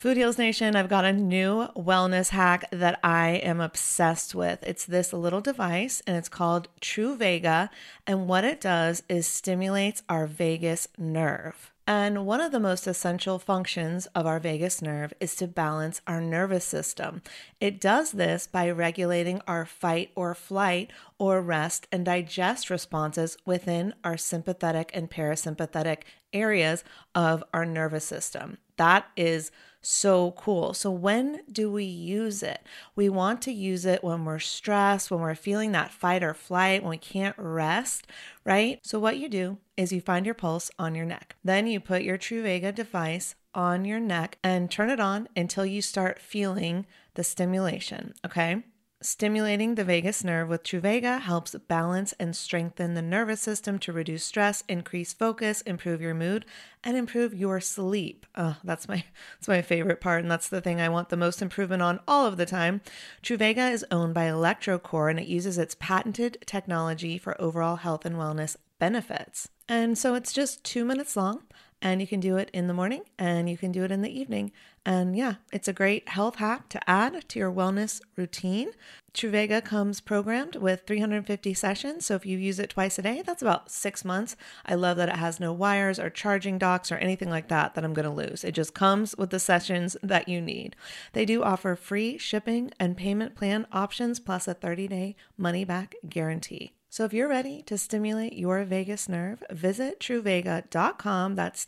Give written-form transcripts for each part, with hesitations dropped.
Food Heals Nation, I've got a new wellness hack that I am obsessed with. It's this little device and it's called Truvaga. And what it does is stimulates our vagus nerve. And one of the most essential functions of our vagus nerve is to balance our nervous system. It does this by regulating our fight or flight or rest and digest responses within our sympathetic and parasympathetic areas of our nervous system. That is so cool. So when do we use it? We want to use it when we're stressed, when we're feeling that fight or flight, when we can't rest, right? So what you do is you find your pulse on your neck. Then you put your Truvaga device on your neck and turn it on until you start feeling the stimulation, okay? Stimulating the vagus nerve with Truvaga helps balance and strengthen the nervous system to reduce stress, increase focus, improve your mood, and improve your sleep. Oh, that's my favorite part, and that's the thing I want the most improvement on all of the time. Truvaga is owned by electroCore, and it uses its patented technology for overall health and wellness benefits. And so it's just 2 minutes long, and you can do it in the morning and you can do it in the evening. And yeah, it's a great health hack to add to your wellness routine. Truvaga comes programmed with 350 sessions. So if you use it twice a day, that's about 6 months. I love that it has no wires or charging docks or anything like that I'm going to lose. It just comes with the sessions that you need. They do offer free shipping and payment plan options plus a 30-day money-back guarantee. So if you're ready to stimulate your vagus nerve, visit Truvaga.com. That's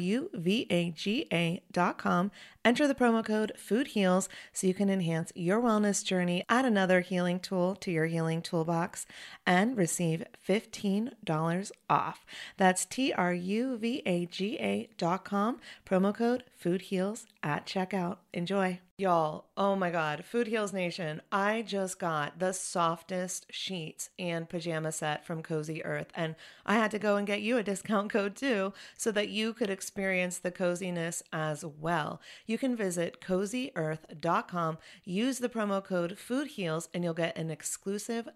Truvaga.com. Enter the promo code FOODHEALS so you can enhance your wellness journey, add another healing tool to your healing toolbox, and receive $15 off. That's Truvaga.com. Promo code FOODHEALS at checkout. Enjoy. Y'all, oh my God, Food Heals Nation, I just got the softest sheets and pajama set from Cozy Earth, and I had to go and get you a discount code too so that you could experience the coziness as well. You can visit CozyEarth.com, use the promo code FOODHEALS, and you'll get an exclusive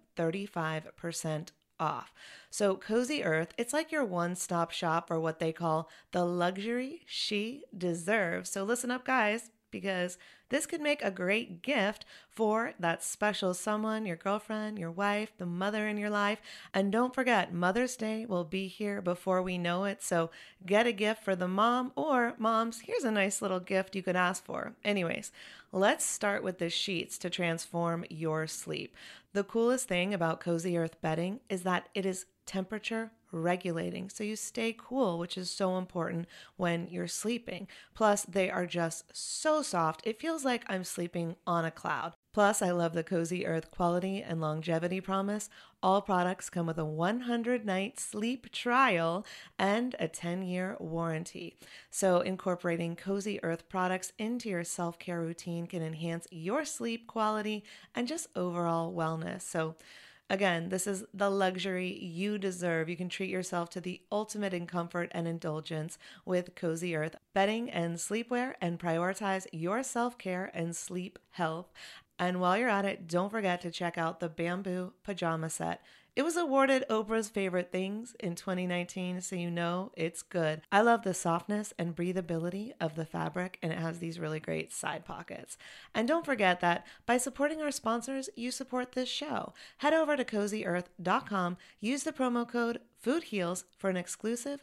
35% off. So Cozy Earth, it's like your one-stop shop for what they call the luxury she deserves. So listen up, guys, because this could make a great gift for that special someone, your girlfriend, your wife, the mother in your life. And don't forget, Mother's Day will be here before we know it. So get a gift for the mom, or moms, here's a nice little gift you could ask for. Anyways, let's start with the sheets to transform your sleep. The coolest thing about Cozy Earth bedding is that it is temperature regulating, so you stay cool, which is so important when you're sleeping. Plus, they are just so soft. It feels like I'm sleeping on a cloud. Plus, I love the Cozy Earth quality and longevity promise. All products come with a 100-night sleep trial and a 10-year warranty. So incorporating Cozy Earth products into your self-care routine can enhance your sleep quality and just overall wellness. So again, this is the luxury you deserve. You can treat yourself to the ultimate in comfort and indulgence with Cozy Earth bedding and sleepwear, and prioritize your self-care and sleep health. And while you're at it, don't forget to check out the bamboo pajama set. It was awarded Oprah's Favorite Things in 2019, so you know it's good. I love the softness and breathability of the fabric, and it has these really great side pockets. And don't forget that by supporting our sponsors, you support this show. Head over to CozyEarth.com, use the promo code FOODHEALS for an exclusive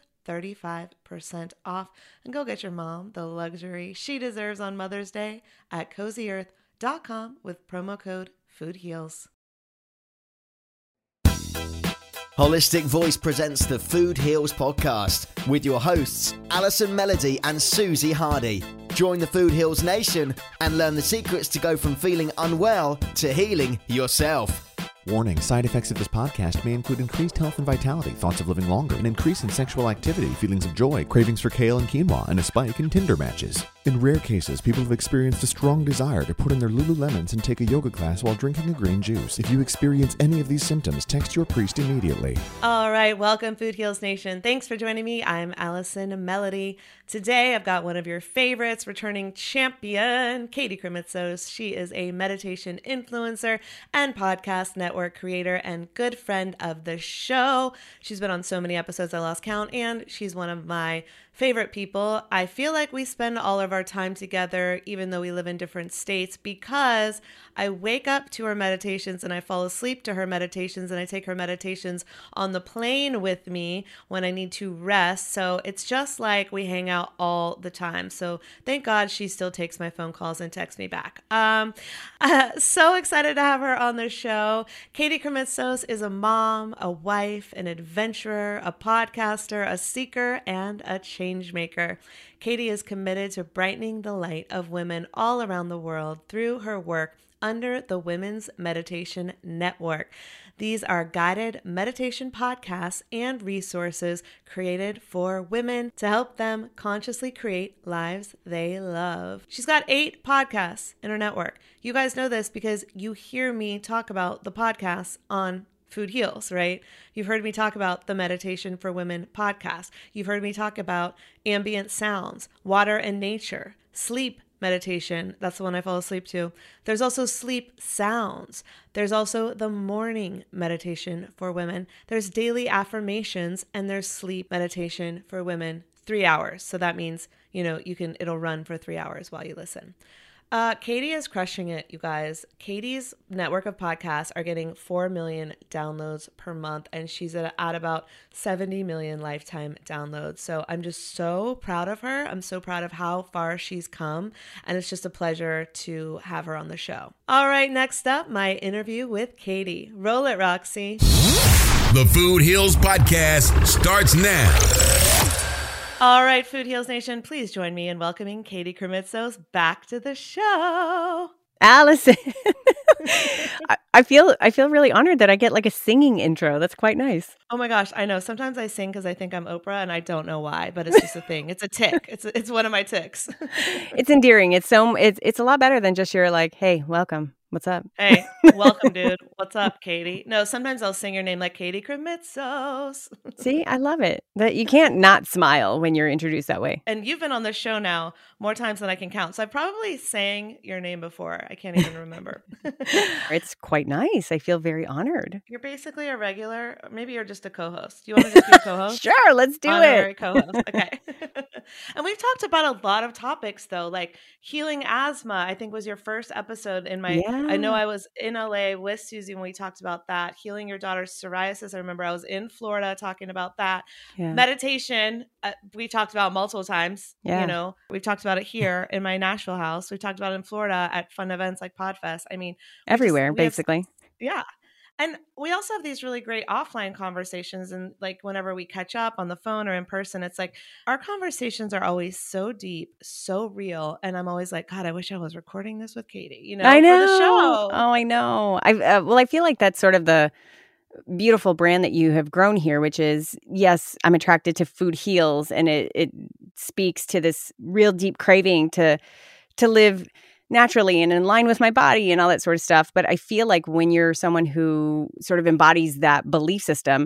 35% off, and go get your mom the luxury she deserves on Mother's Day at CozyEarth.com with promo code FOODHEALS. Holistic Voice presents the Food Heals podcast with your hosts, Alison Melody and Susie Hardy. Join the Food Heals Nation and learn the secrets to go from feeling unwell to healing yourself. Warning, side effects of this podcast may include increased health and vitality, thoughts of living longer, an increase in sexual activity, feelings of joy, cravings for kale and quinoa, and a spike in Tinder matches. In rare cases, people have experienced a strong desire to put in their Lululemons and take a yoga class while drinking a green juice. If you experience any of these symptoms, text your priest immediately. All right, welcome Food Heals Nation. Thanks for joining me. I'm Alison Melody. Today, I've got one of your favorites, returning champion, Katie Krimitsos. She is a meditation influencer and podcast network creator and good friend of the show. She's been on so many episodes I lost count, and she's one of my favorite people. I feel like we spend all of our time together, even though we live in different states, because I wake up to her meditations and I fall asleep to her meditations, and I take her meditations on the plane with me when I need to rest. So it's just like we hang out all the time. So thank God she still takes my phone calls and texts me back. So excited to have her on the show. Katie Krimitsos is a mom, a wife, an adventurer, a podcaster, a seeker, and a change maker. Katie is committed to brightening the light of women all around the world through her work under the Women's Meditation Network. These are guided meditation podcasts and resources created for women to help them consciously create lives they love. She's got 8 podcasts in her network. You guys know this because you hear me talk about the podcasts on Food Heals, right? You've heard me talk about the Meditation for Women podcast. You've heard me talk about ambient sounds, water and nature, sleep meditation. That's the one I fall asleep to. There's also sleep sounds. There's also the morning meditation for women. There's daily affirmations, and there's sleep meditation for women, 3 hours. So that means, it'll run for 3 hours while you listen. Katie is crushing it, you guys. Katie's network of podcasts are getting 4 million downloads per month, and she's at about 70 million lifetime downloads. So I'm just so proud of her. I'm so proud of how far she's come, and it's just a pleasure to have her on the show. All right, next up, my interview with Katie. Roll it, Roxy. The Food Heals Podcast starts now. All right, Food Heals Nation, please join me in welcoming Katie Krimitsos back to the show. Allison, I feel really honored that I get like a singing intro. That's quite nice. Oh my gosh, I know. Sometimes I sing because I think I'm Oprah, and I don't know why, but it's just a thing. It's a tick. It's one of my ticks. It's endearing. It's a lot better than just your like, hey, welcome. What's up? Hey, welcome, dude. What's up, Katie? No, sometimes I'll sing your name like Katie Krimitsos. See, I love it. That you can't not smile when you're introduced that way. And you've been on the show now more times than I can count. So I probably sang your name before. I can't even remember. It's quite nice. I feel very honored. You're basically a regular. Maybe you're just a co-host. Do you want to just be a co-host? Sure, let's do Honorary it. Co-host. Okay. And we've talked about a lot of topics, though, like healing asthma, I think was your first episode in my... Yeah. I know I was in LA with Susie when we talked about that. Healing your daughter's psoriasis. I remember I was in Florida talking about that. Yeah. Meditation, we talked about multiple times. Yeah. We've talked about it here in my Nashville house. We've talked about it in Florida at fun events like Podfest. I mean, everywhere, basically. Yeah. And we also have these really great offline conversations. And like whenever we catch up on the phone or in person, it's like our conversations are always so deep, so real. And I'm always like, God, I wish I was recording this with Katie, I know. For the show. Oh, I know. I feel like that's sort of the beautiful brand that you have grown here, which is, yes, I'm attracted to Food Heals. And it speaks to this real deep craving to live naturally and in line with my body and all that sort of stuff. But I feel like when you're someone who sort of embodies that belief system,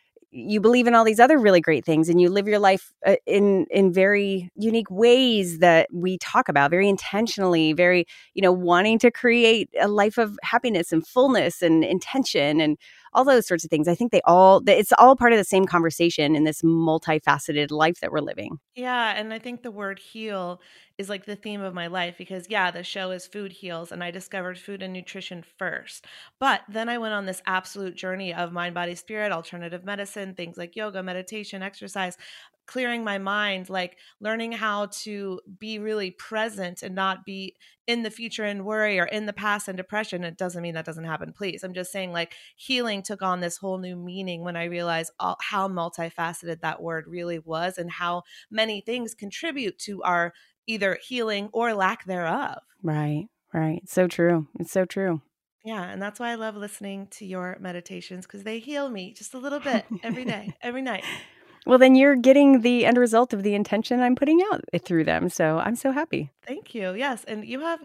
you believe in all these other really great things and you live your life in very unique ways that we talk about, very intentionally, very, wanting to create a life of happiness and fullness and intention and all those sorts of things. I think it's all part of the same conversation in this multifaceted life that we're living. Yeah. And I think the word heal is like the theme of my life because the show is Food Heals and I discovered food and nutrition first. But then I went on this absolute journey of mind, body, spirit, alternative medicine, things like yoga, meditation, exercise, clearing my mind, like learning how to be really present and not be in the future and worry or in the past and depression. It doesn't mean that doesn't happen, please. I'm just saying like healing took on this whole new meaning when I realized how multifaceted that word really was and how many things contribute to our either healing or lack thereof. Right. So true. It's so true. Yeah. And that's why I love listening to your meditations because they heal me just a little bit every day, every night. Well, then you're getting the end result of the intention I'm putting out through them. So I'm so happy. Thank you. Yes. And you have,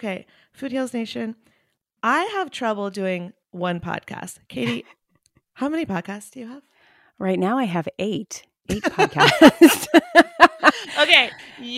Food Heals Nation, I have trouble doing one podcast. Katie, how many podcasts do you have? Right now I have 8 podcasts. Okay.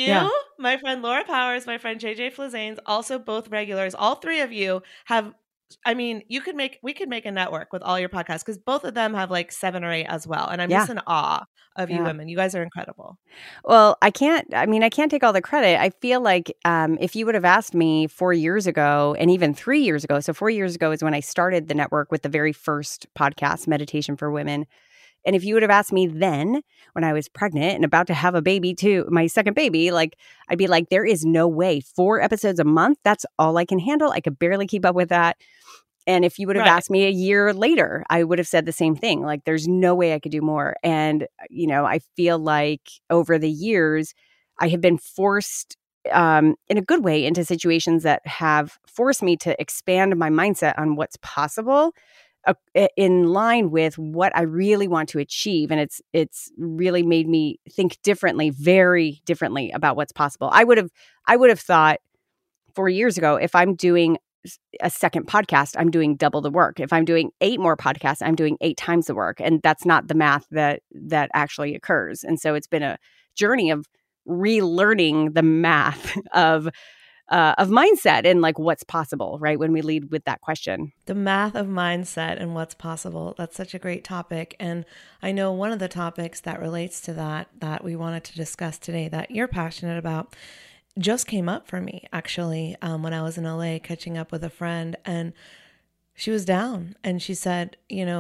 My friend Laura Powers, my friend JJ Flazanes, also both regulars. All 3 of you have I mean, we could make a network with all your podcasts because both of them have like 7 or 8 as well. And I'm just in awe of you women. You guys are incredible. Well, I can't take all the credit. I feel like if you would have asked me 4 years ago and even 3 years ago, so 4 years ago is when I started the network with the very first podcast, Meditation for Women. And if you would have asked me then, when I was pregnant and about to have a baby too, my second baby, like I'd be like, there is no way 4 episodes a month. That's all I can handle. I could barely keep up with that. And if you would have asked me a year later, I would have said the same thing. Like, there's no way I could do more. And, you know, I feel like over the years, I have been forced in a good way into situations that have forced me to expand my mindset on what's possible in line with what I really want to achieve. And it's really made me think differently, very differently about what's possible. I would have thought 4 years ago, if I'm doing a second podcast, I'm doing double the work. If I'm doing 8 more podcasts, I'm doing 8 times the work. And that's not the math that actually occurs. And so it's been a journey of relearning the math of mindset and like what's possible, right? When we lead with that question. The math of mindset and what's possible. That's such a great topic. And I know one of the topics that relates to that we wanted to discuss today that you're passionate about just came up for me actually when I was in LA catching up with a friend, and she was down and she said,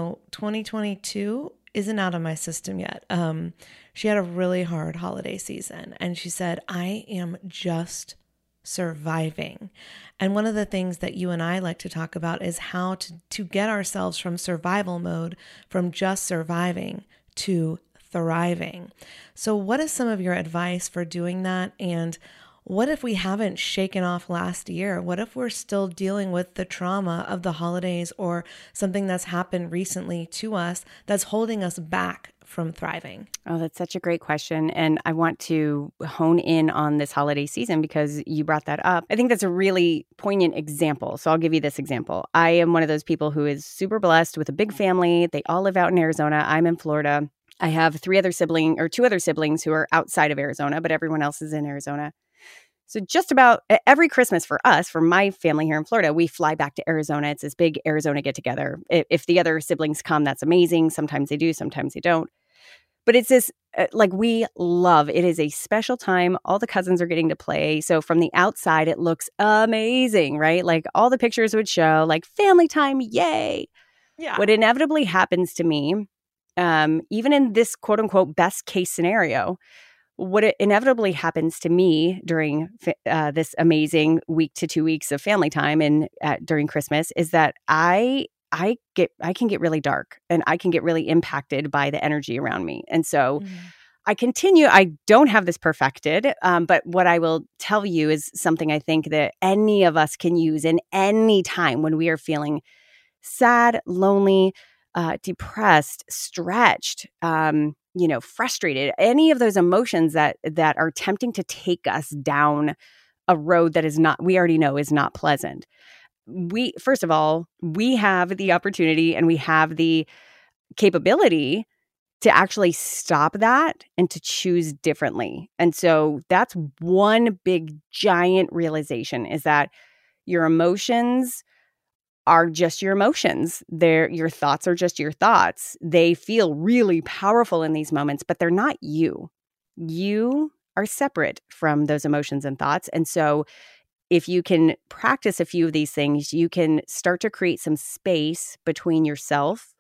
2022 isn't out of my system yet. She had a really hard holiday season and she said, I am just surviving. And one of the things that you and I like to talk about is how to get ourselves from survival mode, from just surviving to thriving. So what is some of your advice for doing that? And what if we haven't shaken off last year? What if we're still dealing with the trauma of the holidays or something that's happened recently to us that's holding us back from thriving? Oh, that's such a great question. And I want to hone in on this holiday season because you brought that up. I think that's a really poignant example. So I'll give you this example. I am one of those people who is super blessed with a big family. They all live out in Arizona. I'm in Florida. I have 2 other siblings who are outside of Arizona, but everyone else is in Arizona. So just about every Christmas for us, for my family here in Florida, we fly back to Arizona. It's this big Arizona get together. If the other siblings come, that's amazing. Sometimes they do, sometimes they don't. But it's this, we love, it is a special time. All the cousins are getting to play. So from the outside, it looks amazing, right? Like all the pictures would show like family time, yay. Yeah. What inevitably happens to me, even in this quote unquote best case scenario, what inevitably happens to me during this amazing week to 2 weeks of family time and during Christmas is that I can get really dark and I can get really impacted by the energy around me. And so I continue. I don't have this perfected, but what I will tell you is something I think that any of us can use in any time when we are feeling sad, lonely, depressed, stretched, frustrated, any of those emotions that are tempting to take us down a road that we already know is not pleasant. First of all, we have the opportunity and we have the capability to actually stop that and to choose differently. And so that's one big giant realization is that your emotions are just your emotions. Your thoughts are just your thoughts. They feel really powerful in these moments, but they're not you. You are separate from those emotions and thoughts. And so if you can practice a few of these things, you can start to create some space between yourself,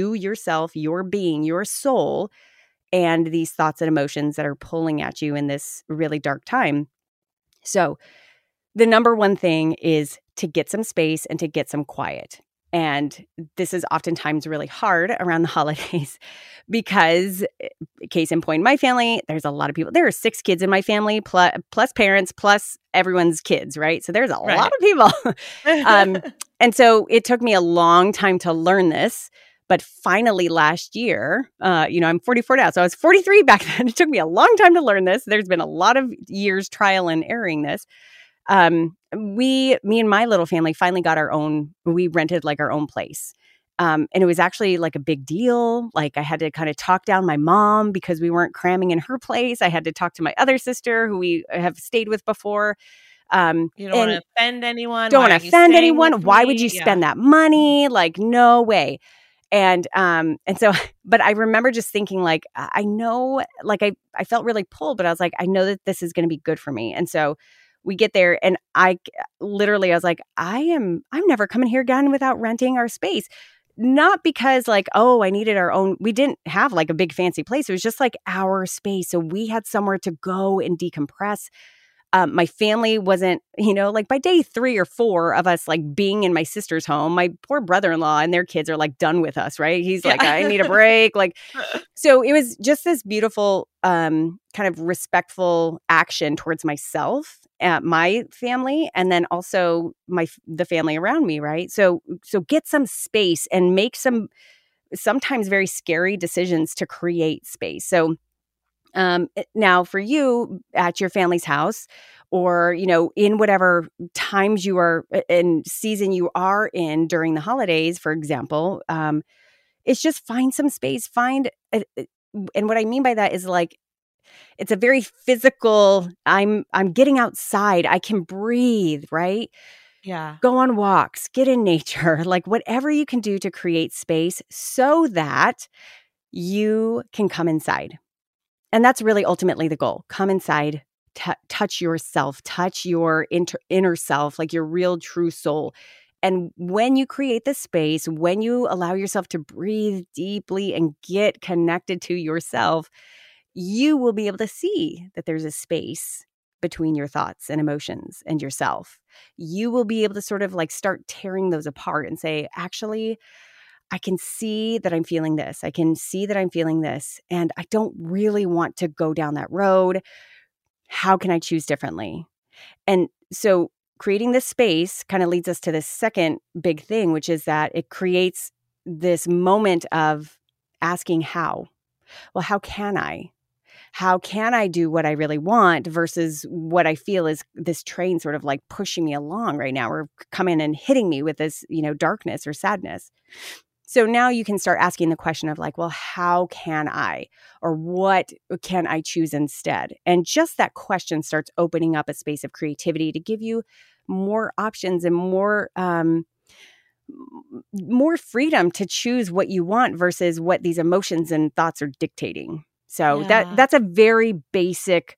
your being, your soul, and these thoughts and emotions that are pulling at you in this really dark time. So the number one thing is to get some space and to get some quiet. And this is oftentimes really hard around the holidays because, case in point, my family, there's a lot of people. There are 6 kids in my family, plus parents, plus everyone's kids, right? So there's a lot of people. And so it took me a long time to learn this. But finally last year, I'm 44 now, so I was 43 back then. It took me a long time to learn this. There's been a lot of years trial and erroring this. Me and my little family finally got we rented like our own place. And it was actually like a big deal. Like I had to kind of talk down my mom because we weren't cramming in her place. I had to talk to my other sister who we have stayed with before. You don't want to offend anyone. Don't Why want are to you offend staying anyone. with Why me? would you Yeah. spend that money? Like, no way. And so, but I remember just thinking like, I know, like I felt really pulled, but I was like, I know that this is going to be good for me. And so we get there and I was like, I'm never coming here again without renting our space. Not because like, oh, I needed our own. We didn't have like a big fancy place. It was just like our space. So we had somewhere to go and decompress. My family wasn't, like by day 3 or 4 of us like being in my sister's home, my poor brother-in-law and their kids are like done with us, right? He's like, I need a break. Like, so it was just this beautiful kind of respectful action towards myself, my family, and then also the family around me, right? So get some space and make some sometimes very scary decisions to create space. So now for you at your family's house or, in whatever times you are in season you are in during the holidays, for example, it's just find some space, and what I mean by that is like, it's a very physical, I'm getting outside, I can breathe, right? Yeah. Go on walks, get in nature, like whatever you can do to create space so that you can come inside. And that's really ultimately the goal. Come inside, touch yourself, touch your inner self, like your real true soul. And when you create this space, when you allow yourself to breathe deeply and get connected to yourself, you will be able to see that there's a space between your thoughts and emotions and yourself. You will be able to sort of like start tearing those apart and say, actually, I can see that I'm feeling this. I can see that I'm feeling this. And I don't really want to go down that road. How can I choose differently? And so creating this space kind of leads us to this second big thing, which is that it creates this moment of asking how. Well, how can I? How can I do what I really want versus what I feel is this train sort of like pushing me along right now or coming and hitting me with this, darkness or sadness. So now you can start asking the question of like, well, how can I, or what can I choose instead? And just that question starts opening up a space of creativity to give you more options and more freedom to choose what you want versus what these emotions and thoughts are dictating. So that's a very basic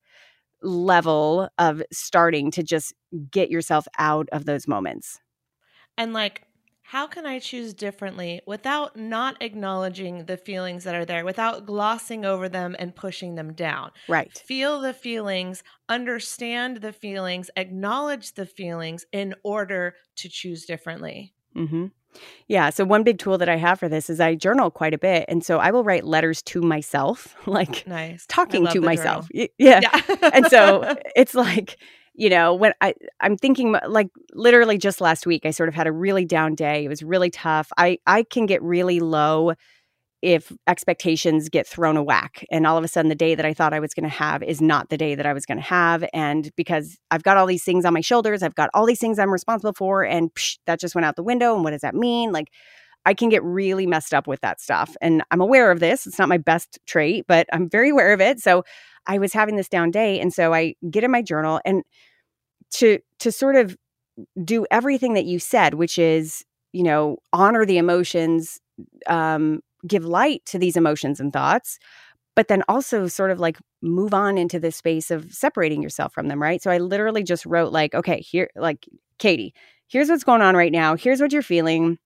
level of starting to just get yourself out of those moments. And like, how can I choose differently without not acknowledging the feelings that are there, without glossing over them and pushing them down? Right. Feel the feelings, understand the feelings, acknowledge the feelings in order to choose differently. Mm-hmm. Yeah. So one big tool that I have for this is I journal quite a bit. And so I will write letters to myself, like nice. talking to myself. Journal. Yeah. And so it's like, when I'm thinking like literally just last week, I sort of had a really down day. It was really tough. I can get really low if expectations get thrown a whack and all of a sudden the day that I thought I was going to have is not the day that I was going to have. And because I've got all these things on my shoulders, I've got all these things I'm responsible for, and that just went out the window. And what does that mean? Like, I can get really messed up with that stuff. And I'm aware of this. It's not my best trait, but I'm very aware of it. So I was having this down day. And so I get in my journal and to sort of do everything that you said, which is, honor the emotions, give light to these emotions and thoughts, but then also sort of like move on into this space of separating yourself from them, right? So I literally just wrote like, okay, here, like, Katie, here's what's going on right now. Here's what you're feeling.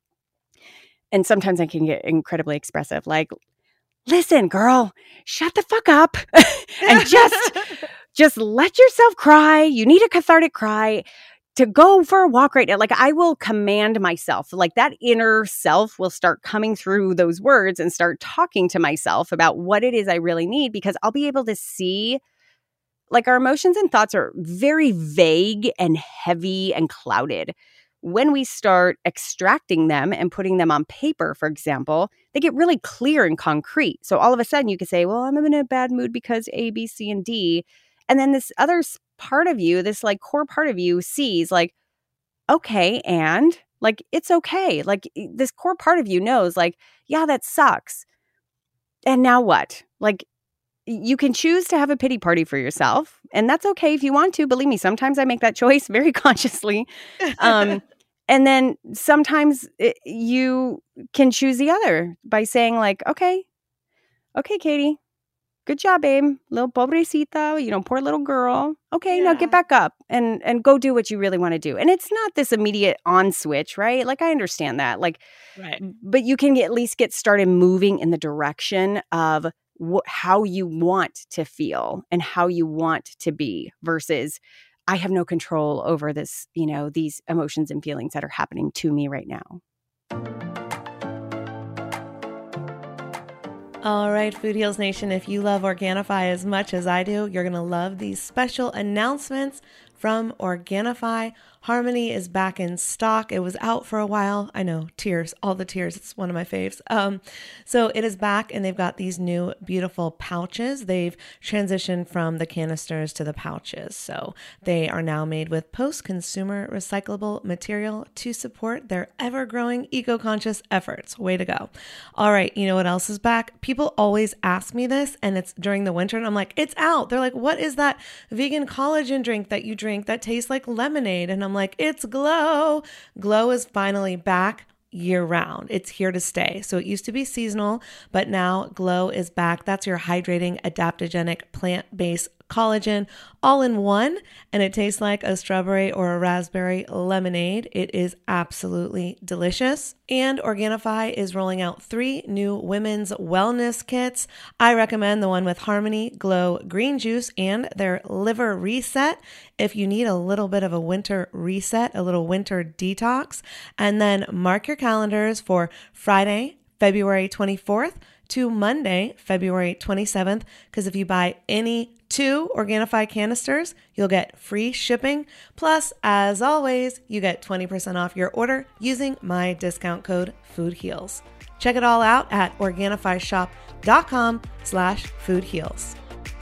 And sometimes I can get incredibly expressive, like, listen, girl, shut the fuck up and just let yourself cry. You need a cathartic cry to go for a walk right now. Like, I will command myself, like that inner self will start coming through those words and start talking to myself about what it is I really need, because I'll be able to see, like, our emotions and thoughts are very vague and heavy and clouded. When we start extracting them and putting them on paper, for example, they get really clear and concrete. So all of a sudden you could say, well, I'm in a bad mood because A, B, C, and D. And then this other part of you, this like core part of you sees like, okay, and like, it's okay. Like, this core part of you knows like, yeah, that sucks. And now what? Like, you can choose to have a pity party for yourself, and that's okay if you want to. Believe me, sometimes I make that choice very consciously. And then sometimes you can choose the other by saying like, okay, Katie, good job, babe. Little pobrecita, poor little girl. Okay, now get back up and go do what you really want to do. And it's not this immediate on switch, right? Like, I understand that. Like, Right. But you can at least get started moving in the direction of how you want to feel and how you want to be versus I have no control over this, these emotions and feelings that are happening to me right now. All right, Food Heals Nation, if you love Organifi as much as I do, you're going to love these special announcements from Organifi. Harmony is back in stock. It was out for a while. I know, tears, all the tears. It's one of my faves. So it is back, and they've got these new beautiful pouches. They've transitioned from the canisters to the pouches. So they are now made with post-consumer recyclable material to support their ever-growing eco-conscious efforts. Way to go. All right, you know what else is back? People always ask me this, and it's during the winter, and I'm like, it's out. They're like, what is that vegan collagen drink that you drink that tastes like lemonade? And I'm like, it's Glow. Glow is finally back year round. It's here to stay. So it used to be seasonal, but now Glow is back. That's your hydrating, adaptogenic, plant-based collagen all in one, and it tastes like a strawberry or a raspberry lemonade. It is absolutely delicious. And Organifi is rolling out 3 new women's wellness kits. I recommend the one with Harmony, Glow, Green Juice, and their Liver Reset if you need a little bit of a winter reset, a little winter detox. And then mark your calendars for Friday, February 24th to Monday, February 27th, because if you buy any 2 Organifi canisters, you'll get free shipping. Plus, as always, you get 20% off your order using my discount code FOODHEALS. Check it all out at OrganifiShop.com/FoodHeals.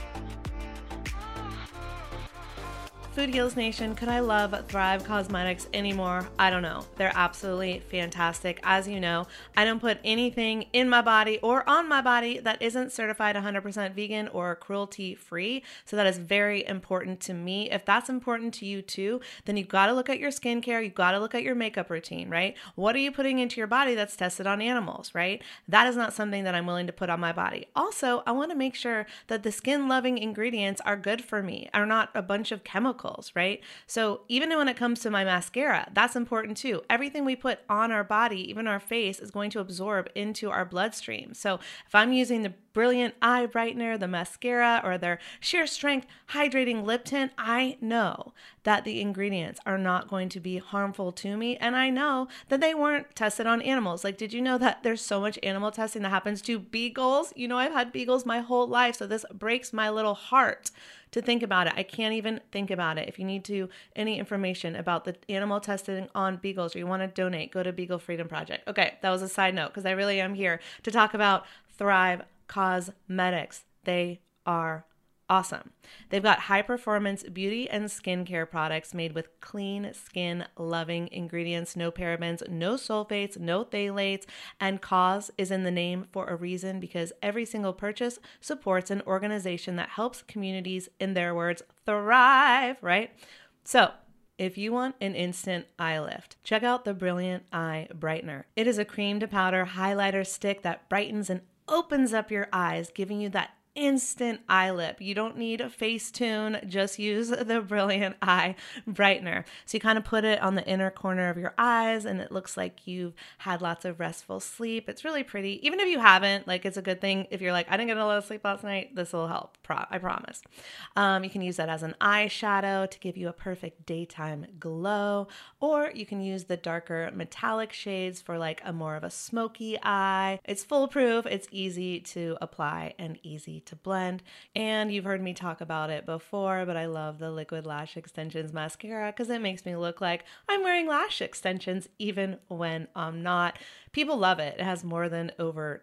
Food Heals Nation, could I love Thrive Cosmetics anymore? I don't know. They're absolutely fantastic. As you know, I don't put anything in my body or on my body that isn't certified 100% vegan or cruelty-free. So that is very important to me. If that's important to you too, then you've got to look at your skincare. You've got to look at your makeup routine, right? What are you putting into your body that's tested on animals, right? That is not something that I'm willing to put on my body. Also, I want to make sure that the skin-loving ingredients are good for me, are not a bunch of chemicals, right? So even when it comes to my mascara, that's important too. Everything we put on our body, even our face, is going to absorb into our bloodstream. So if I'm using the Brilliant Eye Brightener, the mascara, or their Sheer Strength Hydrating Lip Tint, I know that the ingredients are not going to be harmful to me. And I know that they weren't tested on animals. Like, did you know that there's so much animal testing that happens to beagles? You know, I've had beagles my whole life, so this breaks my little heart to think about it. I can't even think about it. If you need any information about the animal testing on beagles, or you want to donate, go to Beagle Freedom Project. Okay, that was a side note because I really am here to talk about Thrive Cosmetics. They are awesome. They've got high performance beauty and skincare products made with clean skin loving ingredients, no parabens, no sulfates, no phthalates, and cause is in the name for a reason, because every single purchase supports an organization that helps communities, in their words, thrive, right? So if you want an instant eye lift, check out the Brilliant Eye Brightener. It is a cream to powder highlighter stick that brightens and opens up your eyes, giving you that instant eye lip. You don't need a Facetune, just use the Brilliant Eye Brightener. So you kind of put it on the inner corner of your eyes and it looks like you've had lots of restful sleep. It's really pretty. Even if you haven't, like, it's a good thing. If you're like, I didn't get a lot of sleep last night, this will help. I promise. You can use that as an eyeshadow to give you a perfect daytime glow, or you can use the darker metallic shades for like a more of a smoky eye. It's foolproof. It's easy to apply and easy to blend. And you've heard me talk about it before, but I love the Liquid Lash Extensions mascara because it makes me look like I'm wearing lash extensions even when I'm not. People love it. It has more than over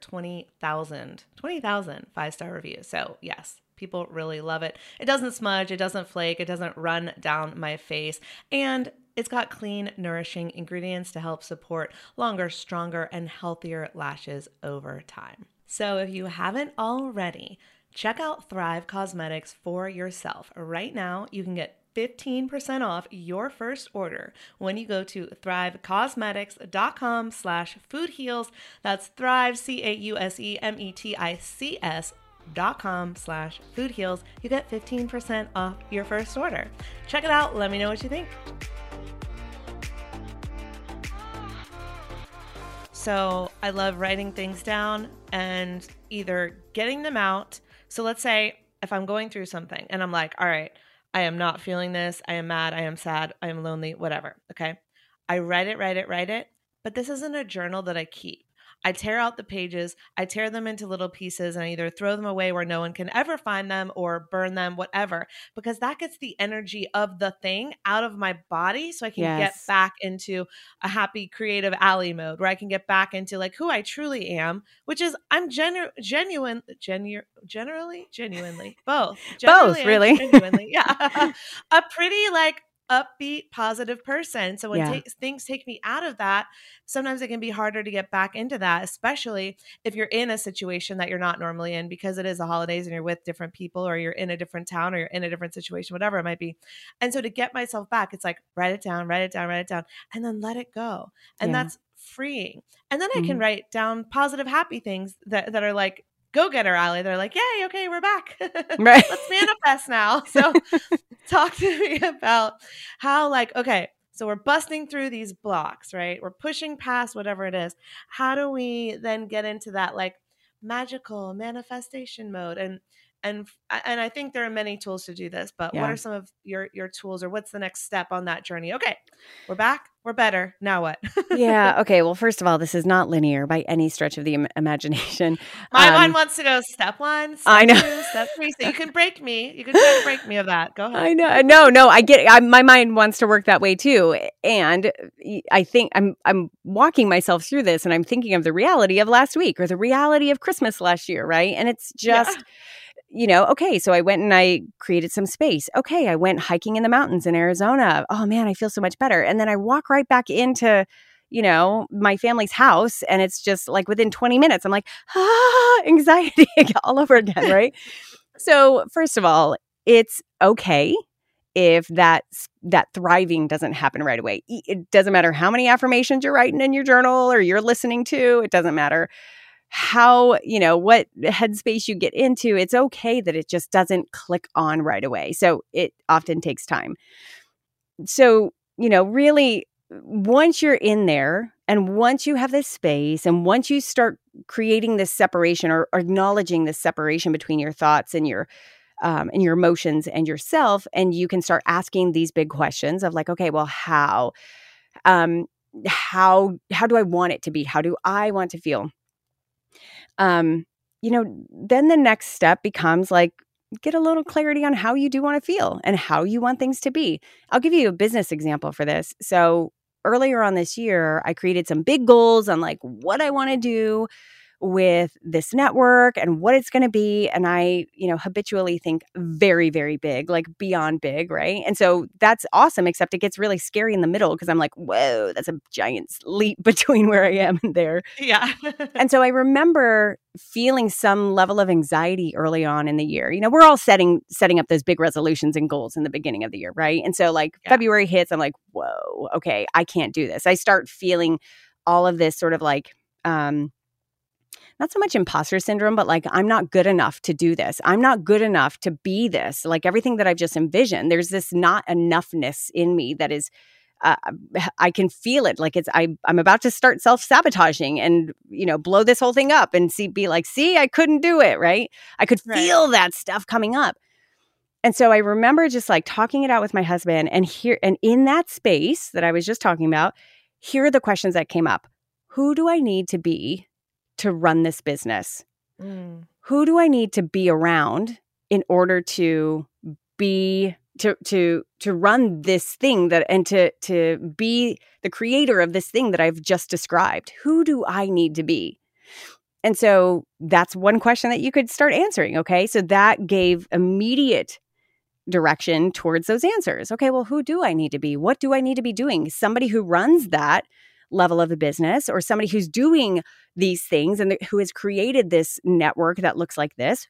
20,000 5-star reviews. So yes, people really love it. It doesn't smudge, it doesn't flake, it doesn't run down my face, and it's got clean, nourishing ingredients to help support longer, stronger, and healthier lashes over time. So if you haven't already, Check out Thrive Cosmetics for yourself. Right now, you can get 15% off your first order when you go to thrivecosmetics.com/foodheals. That's Thrive, CAUSEMETICS.com/foodheals. You get 15% off your first order. Check it out. Let me know what you think. So I love writing things down and either getting them out. So let's say if I'm going through something and I'm like, all right, I am not feeling this. I am mad. I am sad. I am lonely, whatever. Okay. I write it. But this isn't a journal that I keep. I tear out the pages. I tear them into little pieces and I either throw them away where no one can ever find them or burn them, whatever, because that gets the energy of the thing out of my body so I can get back into a happy creative alley mode where I can get back into like who I truly am, which is I'm genuinely both. Both, really. Genuinely, yeah. A pretty like upbeat, positive person. So when things take me out of that, sometimes it can be harder to get back into that, especially if you're in a situation that you're not normally in because it is the holidays and you're with different people or you're in a different town or you're in a different situation, whatever it might be. And so to get myself back, it's like, write it down, and then let it go. And that's freeing. And then I can write down positive, happy things that are like, go-getter alley. They're like, yay, okay, we're back. Right. Let's manifest now. So talk to me about how like, okay, so we're busting through these blocks, right? We're pushing past whatever it is. How do we then get into that like magical manifestation mode? And I think there are many tools to do this, but what are some of your tools or what's the next step on that journey? Okay, we're back. We're better. Now what? Yeah. Okay. Well, first of all, this is not linear by any stretch of the imagination. My mind wants to go step one, step I know. 2, step 3. So you can break me. You can try to break me of that. Go ahead. I know. No, I get it. My mind wants to work that way too. And I think I'm walking myself through this and I'm thinking of the reality of last week or the reality of Christmas last year. Right. And it's just... okay, so I went and I created some space. Okay, I went hiking in the mountains in Arizona. Oh man, I feel so much better. And then I walk right back into, my family's house and it's just like within 20 minutes, I'm like, anxiety all over again, right? So first of all, it's okay if that thriving doesn't happen right away. It doesn't matter how many affirmations you're writing in your journal or you're listening to. It doesn't matter how, what headspace you get into. It's okay that it just doesn't click on right away. So it often takes time. So, really, once you're in there and once you have this space and once you start creating this separation or acknowledging this separation between your thoughts and your emotions and yourself, and you can start asking these big questions of like, okay, well, how do I want it to be? How do I want to feel? Then the next step becomes like, get a little clarity on how you do want to feel and how you want things to be. I'll give you a business example for this. So earlier on this year, I created some big goals on like what I want to do with this network and what it's going to be. And I, habitually think very, very big, like beyond big, right? And so that's awesome, except it gets really scary in the middle because I'm like, whoa, that's a giant leap between where I am and there. Yeah. And so I remember feeling some level of anxiety early on in the year. We're all setting up those big resolutions and goals in the beginning of the year, right? And so like February hits, I'm like, whoa, okay, I can't do this. I start feeling all of this sort of like, not so much imposter syndrome, but like, I'm not good enough to do this. I'm not good enough to be this. Like everything that I've just envisioned, there's this not enoughness in me that is, I can feel it. Like I'm about to start self-sabotaging and, blow this whole thing up and be like, see, I couldn't do it. Right. I could feel that stuff coming up. And so I remember just like talking it out with my husband and in that space that I was just talking about, here are the questions that came up. Who do I need to be to run this business? Who do I need to be around in order to be to run this thing and to be the creator of this thing that I've just described? Who do I need to be? And so that's one question that you could start answering. Okay, so that gave immediate direction towards those answers. Okay, well, who do I need to be? What do I need to be doing? Somebody who runs that level of the business, or somebody who's doing these things and who has created this network that looks like this,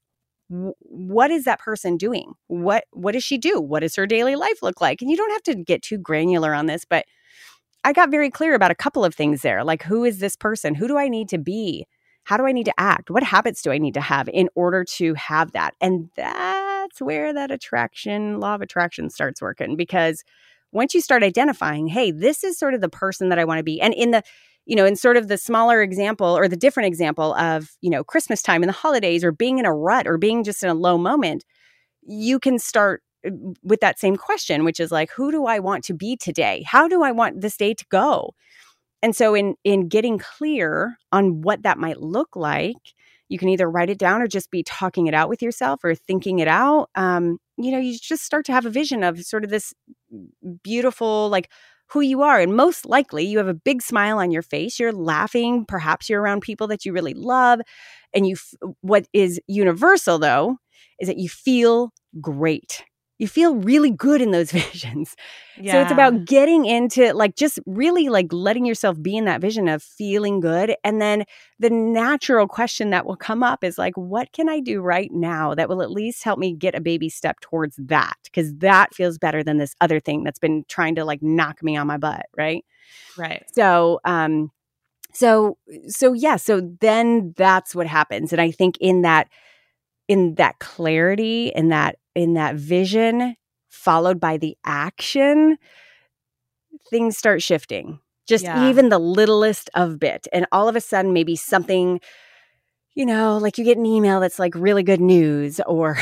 what is that person doing? What does she do? What does her daily life look like? And you don't have to get too granular on this, but I got very clear about a couple of things there. Like, who is this person? Who do I need to be? How do I need to act? What habits do I need to have in order to have that? And that's where that law of attraction starts working, because once you start identifying, hey, this is sort of the person that I want to be. And in sort of the smaller example or the different example of, Christmas time and the holidays, or being in a rut or being just in a low moment, you can start with that same question, which is like, who do I want to be today? How do I want this day to go? And so in getting clear on what that might look like, you can either write it down or just be talking it out with yourself or thinking it out. You just start to have a vision of sort of this beautiful, like, who you are. And most likely you have a big smile on your face. You're laughing. Perhaps you're around people that you really love. And what is universal, though, is that you feel great. You feel really good in those visions. Yeah. So it's about getting into just really letting yourself be in that vision of feeling good. And then the natural question that will come up is what can I do right now that will at least help me get a baby step towards that? Because that feels better than this other thing that's been trying to knock me on my butt. Right. Right. So then that's what happens. And I think in that clarity, in that vision, followed by the action, things start shifting. Just even the littlest of bit. And all of a sudden, maybe something, you get an email that's really good news, or,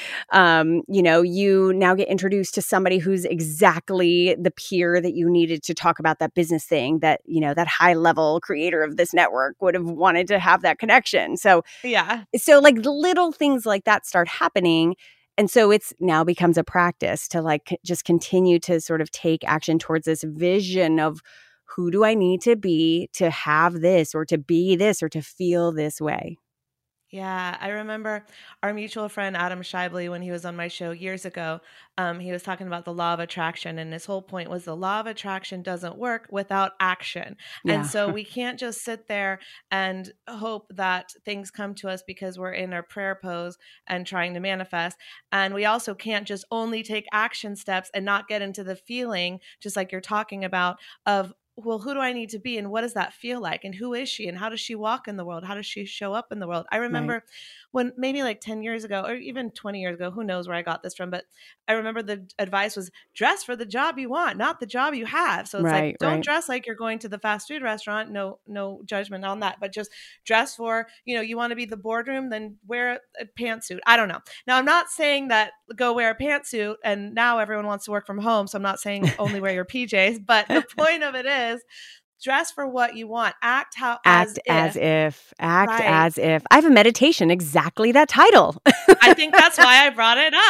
you now get introduced to somebody who's exactly the peer that you needed to talk about that business thing that, that high level creator of this network would have wanted to have that connection. So little things like that start happening. And so it's now becomes a practice to just continue to sort of take action towards this vision of, who do I need to be to have this, or to be this, or to feel this way? Yeah, I remember our mutual friend Adam Shively, when he was on my show years ago, he was talking about the law of attraction, and his whole point was the law of attraction doesn't work without action. Yeah. And so we can't just sit there and hope that things come to us because we're in our prayer pose and trying to manifest. And we also can't just only take action steps and not get into the feeling, just like you're talking about, of, well, who do I need to be, and what does that feel like, and who is she, and how does she walk in the world? How does she show up in the world? I remember when maybe 10 years ago, or even 20 years ago, who knows where I got this from, but I remember the advice was, dress for the job you want, not the job you have. So it's don't dress like you're going to the fast food restaurant. No judgment on that, but just dress for, you want to be the boardroom, then wear a pantsuit. I don't know. Now, I'm not saying that go wear a pantsuit and now everyone wants to work from home. So I'm not saying only wear your PJs, but the point of it is, dress for what you want. Act as if. I have a meditation, exactly that title. I think that's why I brought it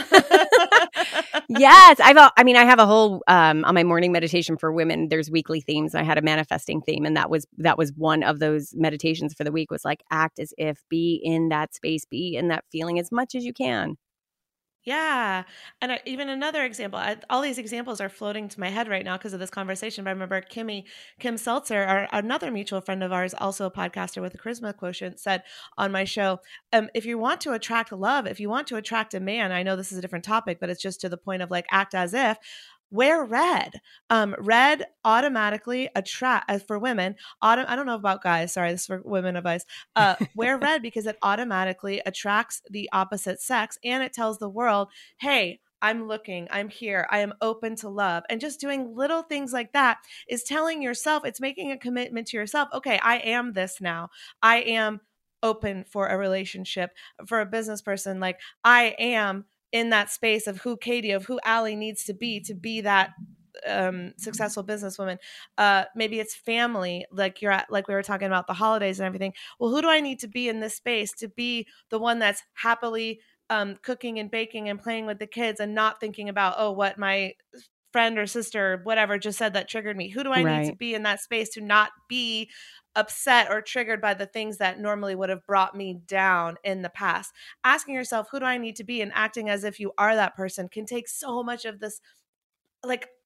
up. Yes. I have a whole, on my morning meditation for women, there's weekly themes. I had a manifesting theme, and that was one of those meditations for the week, was act as if, be in that space, be in that feeling as much as you can. Yeah. And even another example, all these examples are floating to my head right now because of this conversation. But I remember Kim Seltzer, another mutual friend of ours, also a podcaster with a charisma quotient, said on my show, if you want to attract love, if you want to attract a man, I know this is a different topic, but it's just to the point of act as if, wear red. Red automatically attract for women. I don't know about guys. Sorry, this is for women advice. Wear red because it automatically attracts the opposite sex, and it tells the world, hey, I'm looking, I'm here, I am open to love. And just doing little things like that is telling yourself, it's making a commitment to yourself. Okay, I am this now. I am open for a relationship. For a business person, I am in that space of who Katie, of who Allie needs to be that successful businesswoman. Maybe it's family, we were talking about the holidays and everything. Well, who do I need to be in this space to be the one that's happily cooking and baking and playing with the kids and not thinking about, what my friend or sister, whatever, just said that triggered me? Who do I need to be in that space to not be upset or triggered by the things that normally would have brought me down in the past? Asking yourself, who do I need to be, and acting as if you are that person can take so much of this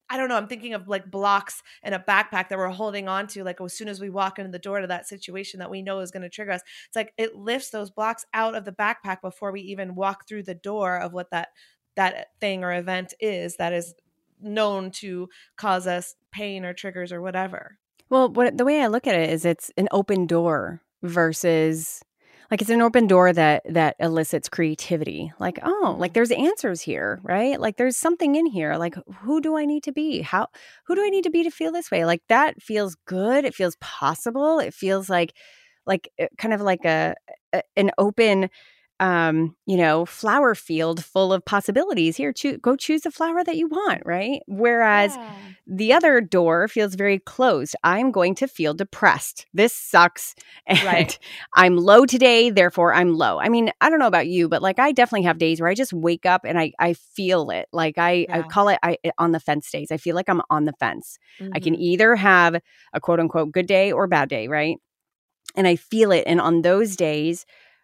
I don't know, I'm thinking of like blocks in a backpack that we're holding on to, like as soon as we walk into the door to that situation that we know is going to trigger us. It's like it lifts those blocks out of the backpack before we even walk through the door of what that thing or event is that is known to cause us pain or triggers or whatever. Well, the way I look at it is it's an open door versus like it's an open door that elicits creativity. Like, oh, like there's answers here, right? Like there's something in here. Like, who do I need to be? Who do I need to be to feel this way? Like that feels good. It feels possible. It feels like kind of like an open flower field full of possibilities. Here, go choose the flower that you want, right? Whereas the other door feels very closed. I'm going to feel depressed. This sucks. And I'm low today, therefore I'm low. I mean, I don't know about you, but like I definitely have days where I just wake up and I feel it. Like I call it on the fence days. I feel like I'm on the fence. Mm-hmm. I can either have a quote unquote good day or bad day, right? And I feel it. And on those days,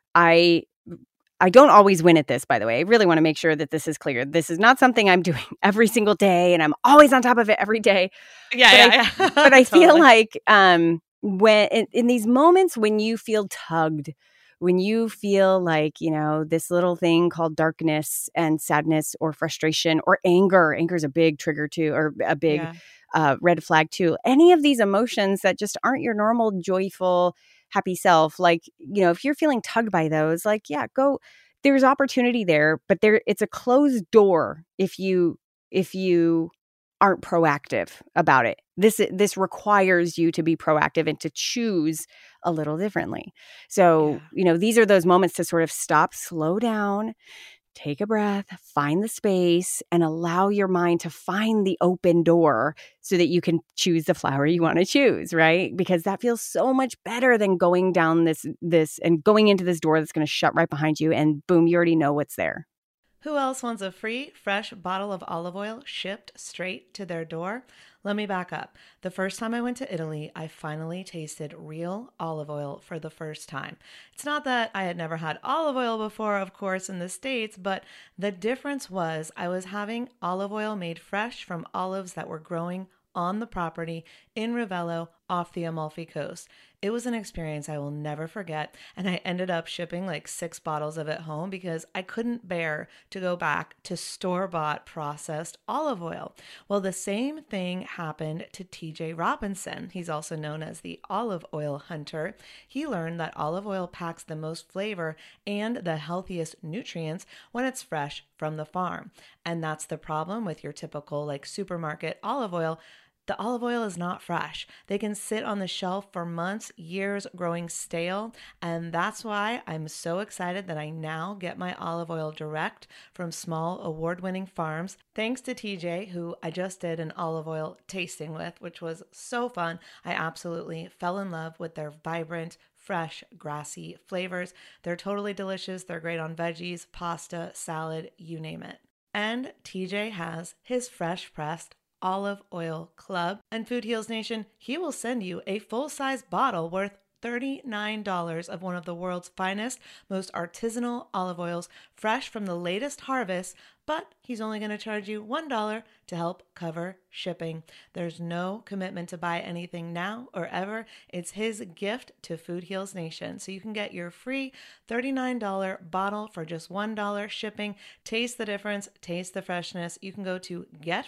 I don't always win at this, by the way. I really want to make sure that this is clear. This is not something I'm doing every single day and I'm always on top of it every day. But I feel like when in these moments when you feel tugged, when you feel like, this little thing called darkness and sadness or frustration or anger is a big trigger too, or a big red flag too. Any of these emotions that just aren't your normal, joyful, happy self, like, if you're feeling tugged by those, like, go, there's opportunity there, but it's a closed door if you aren't proactive about it. This requires you to be proactive and to choose a little differently. So, these are those moments to sort of stop, slow down, take a breath, find the space, and allow your mind to find the open door so that you can choose the flower you want to choose, right? Because that feels so much better than going down this and going into this door that's going to shut right behind you and boom, you already know what's there. Who else wants a free, fresh bottle of olive oil shipped straight to their door? Let me back up. The first time I went to Italy, I finally tasted real olive oil for the first time. It's not that I had never had olive oil before, of course, in the States, but the difference was I was having olive oil made fresh from olives that were growing on the property in Ravello off the Amalfi Coast. It was an experience I will never forget, and I ended up shipping like 6 bottles of it home because I couldn't bear to go back to store-bought processed olive oil. Well, the same thing happened to TJ Robinson. He's also known as the olive oil hunter. He learned that olive oil packs the most flavor and the healthiest nutrients when it's fresh from the farm. And that's the problem with your typical like supermarket olive oil. The olive oil is not fresh. They can sit on the shelf for months, years, growing stale. And that's why I'm so excited that I now get my olive oil direct from small award-winning farms. Thanks to TJ, who I just did an olive oil tasting with, which was so fun. I absolutely fell in love with their vibrant, fresh, grassy flavors. They're totally delicious. They're great on veggies, pasta, salad, you name it. And TJ has his fresh pressed olive oil club. And Food Heals Nation, he will send you a full-size bottle worth $39 of one of the world's finest, most artisanal olive oils, fresh from the latest harvest, but he's only going to charge you $1 to help cover shipping. There's no commitment to buy anything now or ever. It's his gift to Food Heals Nation. So you can get your free $39 bottle for just $1 shipping. Taste the difference, taste the freshness. You can go to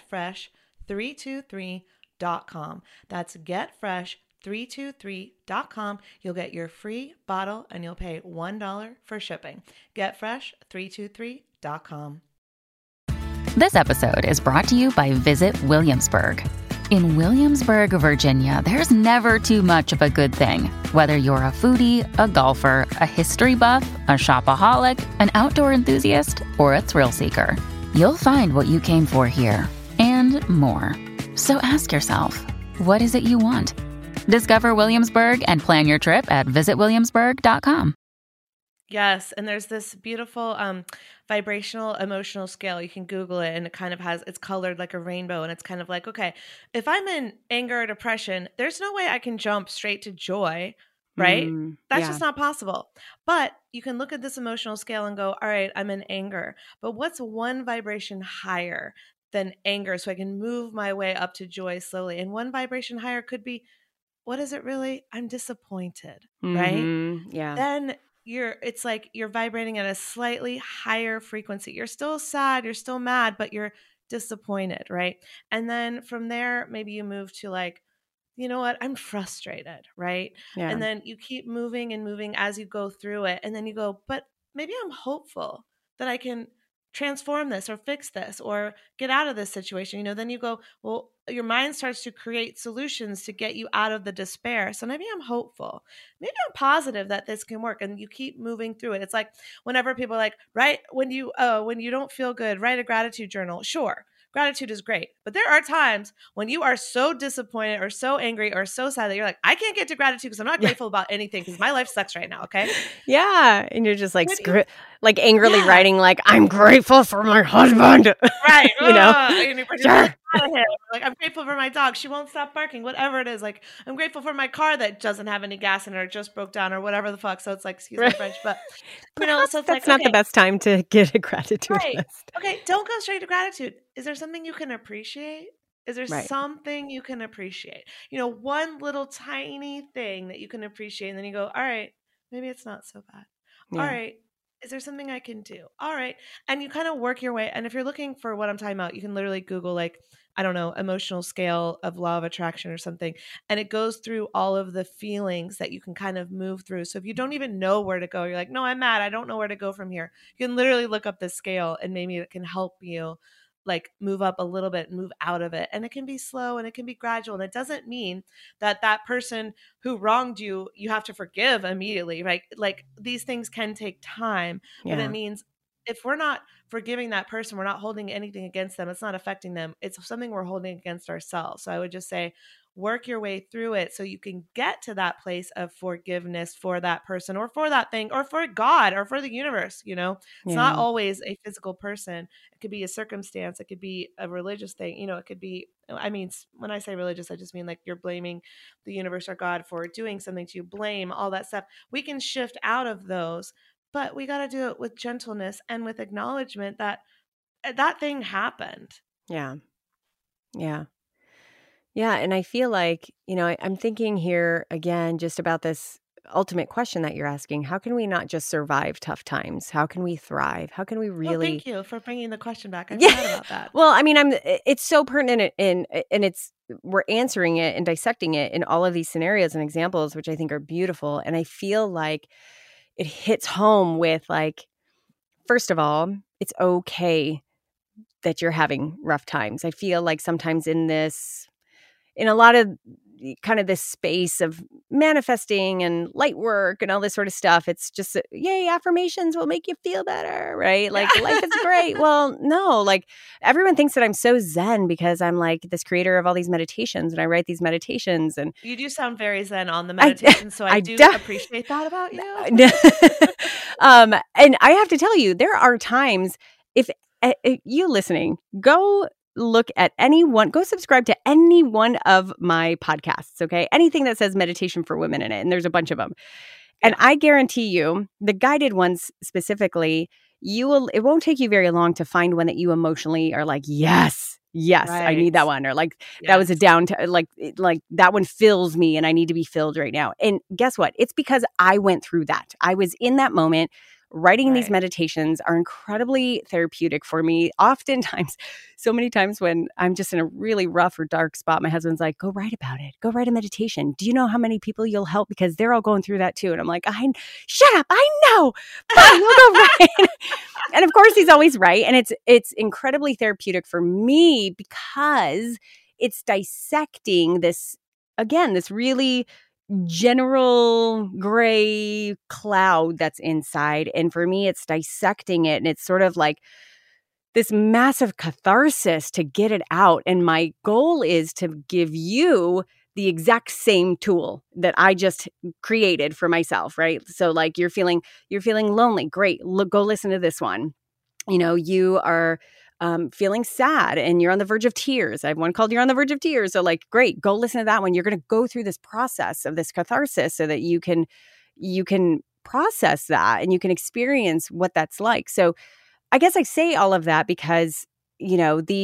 getfresh323.com. That's getfresh323.com. You'll get your free bottle and you'll pay $1 for shipping. Getfresh323.com. This episode is brought to you by Visit Williamsburg. In Williamsburg, Virginia, there's never too much of a good thing. Whether you're a foodie, a golfer, a history buff, a shopaholic, an outdoor enthusiast, or a thrill seeker, you'll find what you came for here and more. So ask yourself, what is it you want? Discover Williamsburg and plan your trip at visitwilliamsburg.com. Yes, and there's this beautiful vibrational emotional scale. You can Google it, and it kind of it's colored like a rainbow, and it's kind of like, okay, if I'm in anger or depression, there's no way I can jump straight to joy, right? That's just not possible. But you can look at this emotional scale and go, all right, I'm in anger, but what's one vibration higher than anger, so I can move my way up to joy slowly. And one vibration higher could be, what is it really? I'm disappointed, right? Yeah. Then it's like you're vibrating at a slightly higher frequency. You're still sad, you're still mad, but you're disappointed, right? And then from there, maybe you move to like, you know what? I'm frustrated, right? Yeah. And then you keep moving and moving as you go through it. And then you go, but maybe I'm hopeful that I can transform this or fix this or get out of this situation. Then you go, well, your mind starts to create solutions to get you out of the despair. So maybe I'm hopeful. Maybe I'm positive that this can work. And you keep moving through it. It's like whenever people are like, right, when you don't feel good, write a gratitude journal. Sure. Gratitude is great. But there are times when you are so disappointed or so angry or so sad that you're like, I can't get to gratitude because I'm not grateful about anything because my life sucks right now. Okay. Yeah. And you're just like, like angrily writing, like, I'm grateful for my husband. Right. And you're sure. Like, I'm grateful for my dog. She won't stop barking, whatever it is. Like, I'm grateful for my car that doesn't have any gas in it or just broke down or whatever the fuck. So it's like, excuse my French, but so it's that's not the best time to get a gratitude list. Okay. Don't go straight to gratitude. Is there something you can appreciate? Is there Right. something you can appreciate? One little tiny thing that you can appreciate. And then you go, all right, maybe it's not so bad. Yeah. All right. Is there something I can do? All right. And you kind of work your way. And if you're looking for what I'm talking about, you can literally Google, like, I don't know, emotional scale of law of attraction or something. And it goes through all of the feelings that you can kind of move through. So if you don't even know where to go, you're like, no, I'm mad, I don't know where to go from here. You can literally look up the scale and maybe it can help you like move up a little bit and move out of it. And it can be slow and it can be gradual. And it doesn't mean that person who wronged you, you have to forgive immediately, right? Like these things can take time, but it means if we're not forgiving that person, we're not holding anything against them. It's not affecting them. It's something we're holding against ourselves. So I would just say, work your way through it so you can get to that place of forgiveness for that person or for that thing or for God or for the universe. It's not always a physical person. It could be a circumstance. It could be a religious thing. It could be, I mean, when I say religious, I just mean like you're blaming the universe or God for doing something to you, blame, all that stuff. We can shift out of those, but we got to do it with gentleness and with acknowledgement that that thing happened. Yeah. Yeah. Yeah. And I feel like, I'm thinking here again, just about this ultimate question that you're asking. How can we not just survive tough times? How can we thrive? How can we really... Well, thank you for bringing the question back. I forgot about that. Well, I mean, it's so pertinent and we're answering it and dissecting it in all of these scenarios and examples, which I think are beautiful. And I feel like it hits home with like, first of all, it's okay that you're having rough times. I feel like sometimes in a lot of kind of this space of manifesting and light work and all this sort of stuff, it's just, yay, affirmations will make you feel better, right? Like life is great. Well, no, like everyone thinks that I'm so zen because I'm like this creator of all these meditations and I write these meditations. And you do sound very zen on the meditation, so I do appreciate that about you. And I have to tell you, there are times if you listening, go subscribe to any one of my podcasts, okay? Anything that says meditation for women in it, and there's a bunch of them. And I guarantee you, the guided ones specifically, it won't take you very long to find one that you emotionally are like, yes, right. I need that one. Or like, that was a like that one fills me and I need to be filled right now. And guess what? It's because I went through that. I was in that moment. Writing these meditations are incredibly therapeutic for me. Oftentimes, so many times when I'm just in a really rough or dark spot, my husband's like, go write about it. Go write a meditation. Do you know how many people you'll help? Because they're all going through that too. And I'm like, shut up. I know. Fine, we'll go write. And of course, he's always right. And it's incredibly therapeutic for me because it's dissecting this, again, this really general gray cloud that's inside. And for me, it's dissecting it. And it's sort of like this massive catharsis to get it out. And my goal is to give you the exact same tool that I just created for myself, right? So like you're feeling lonely. Great. Go listen to this one. You are feeling sad and you're on the verge of tears. I have one called You're on the Verge of Tears. So like, great, go listen to that one. You're going to go through this process of this catharsis so that you can process that and you can experience what that's like. So I guess I say all of that because, these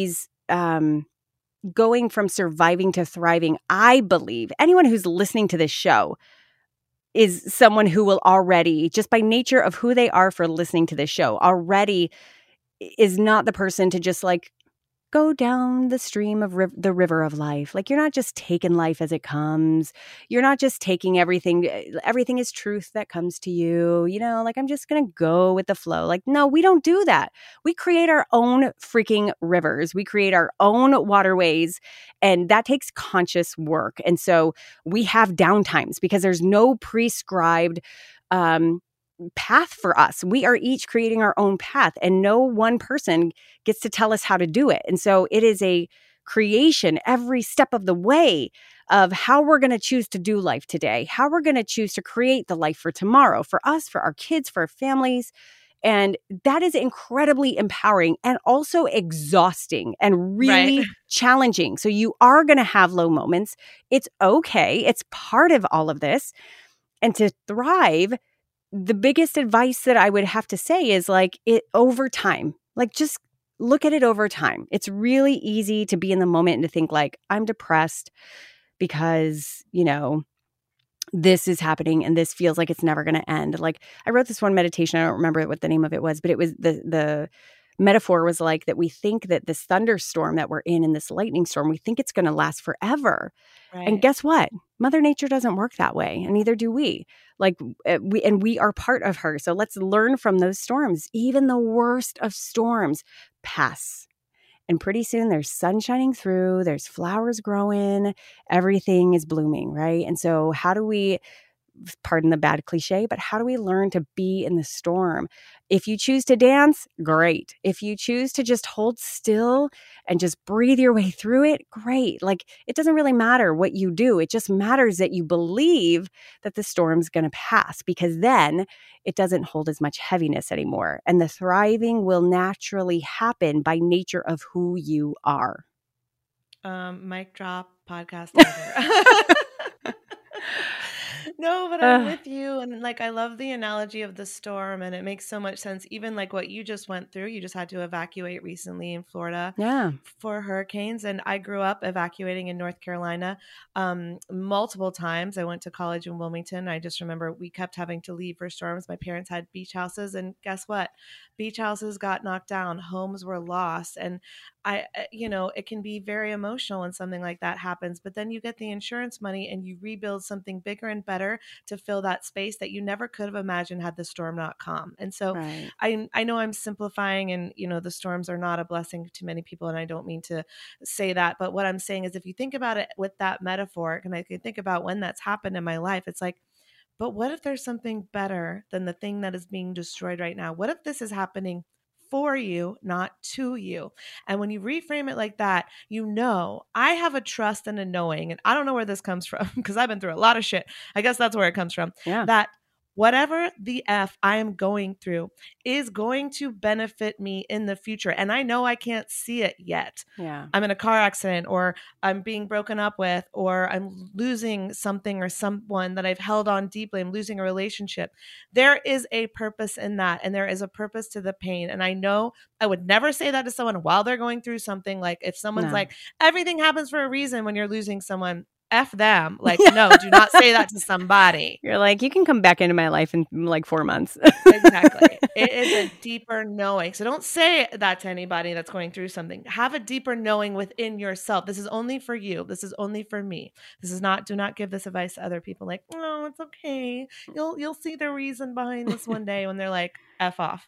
going from surviving to thriving, I believe anyone who's listening to this show is someone who will already, just by nature of who they are for listening to this show, already is not the person to just like go down the stream of the river of life. Like, you're not just taking life as it comes. You're not just taking everything is truth that comes to you. You know, like, I'm just going to go with the flow. Like, no, we don't do that. We create our own freaking rivers. We create our own waterways, and that takes conscious work. And so we have downtimes because there's no prescribed path for us. We are each creating our own path, and no one person gets to tell us how to do it. And so it is a creation every step of the way of how we're going to choose to do life today, how we're going to choose to create the life for tomorrow, for us, for our kids, for our families. And that is incredibly empowering and also exhausting and really challenging. So you are going to have low moments. It's okay. It's part of all of this. And to thrive, the biggest advice that I would have to say is like it over time, like just look at it over time. It's really easy to be in the moment and to think like, I'm depressed because, you know, this is happening and this feels like it's never going to end. Like, I wrote this one meditation. I don't remember what the name of it was, but it was the metaphor was like that we think that this thunderstorm that we're in this lightning storm, we think it's going to last forever. Right. And guess what? Mother Nature doesn't work that way, and neither do we. Like, we are part of her. So let's learn from those storms. Even the worst of storms pass. And pretty soon there's sun shining through, there's flowers growing, everything is blooming, right? And so how do we, pardon the bad cliche, but how do we learn to be in the storm? If you choose to dance, great. If you choose to just hold still and just breathe your way through it, great. Like, it doesn't really matter what you do. It just matters that you believe that the storm's going to pass, because then it doesn't hold as much heaviness anymore. And the thriving will naturally happen by nature of who you are. Mic drop, podcast over. No, but I'm with you. And like, I love the analogy of the storm, and it makes so much sense. Even like what you just went through, you just had to evacuate recently in Florida for hurricanes. And I grew up evacuating in North Carolina multiple times. I went to college in Wilmington. I just remember we kept having to leave for storms. My parents had beach houses, and guess what? Beach houses got knocked down. Homes were lost. And it can be very emotional when something like that happens, but then you get the insurance money and you rebuild something bigger and better to fill that space that you never could have imagined had the storm not come. And so I know I'm simplifying, and, the storms are not a blessing to many people, and I don't mean to say that, but what I'm saying is, if you think about it with that metaphor, and I can think about when that's happened in my life, it's like, but what if there's something better than the thing that is being destroyed right now? What if this is happening for you, not to you? And when you reframe it like that, I have a trust and a knowing, and I don't know where this comes from because I've been through a lot of shit. I guess that's where it comes from. Yeah. That whatever the F I am going through is going to benefit me in the future. And I know I can't see it yet. Yeah. I'm in a car accident, or I'm being broken up with, or I'm losing something or someone that I've held on deeply. I'm losing a relationship. There is a purpose in that. And there is a purpose to the pain. And I know I would never say that to someone while they're going through something. Like, if someone's like, everything happens for a reason when you're losing someone, F them. Like, no, do not say that to somebody. You're like, you can come back into my life in like 4 months. Exactly. It is a deeper knowing. So don't say that to anybody that's going through something. Have a deeper knowing within yourself. This is only for you. This is only for me. This is not, do not give this advice to other people. Like, no, it's okay. You'll see the reason behind this one day when they're like, F off,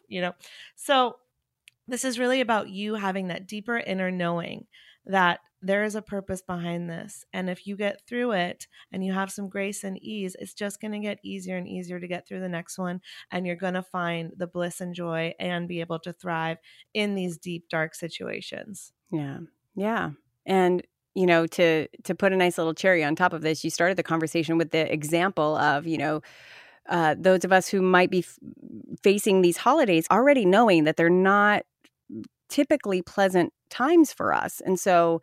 So this is really about you having that deeper inner knowing that there is a purpose behind this. And if you get through it and you have some grace and ease, it's just going to get easier and easier to get through the next one. And you're going to find the bliss and joy and be able to thrive in these deep, dark situations. Yeah. Yeah. And, to put a nice little cherry on top of this, you started the conversation with the example of, those of us who might be facing these holidays already knowing that they're not typically pleasant times for us. And so,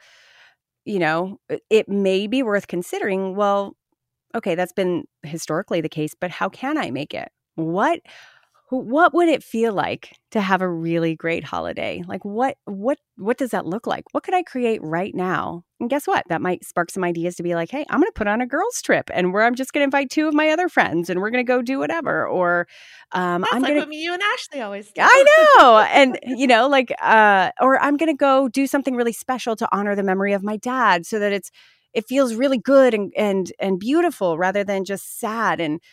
it may be worth considering, well, okay, that's been historically the case, but how can I make it? what would it feel like to have a really great holiday? Like what does that look like? What could I create right now? And guess what? That might spark some ideas to be like, hey, I'm going to put on a girls trip and where I'm just going to invite 2 of my other friends and we're going to go do whatever. Or That's I'm like going what you and Ashley always do. I know. And or I'm going to go do something really special to honor the memory of my dad so that it feels really good and beautiful rather than just sad and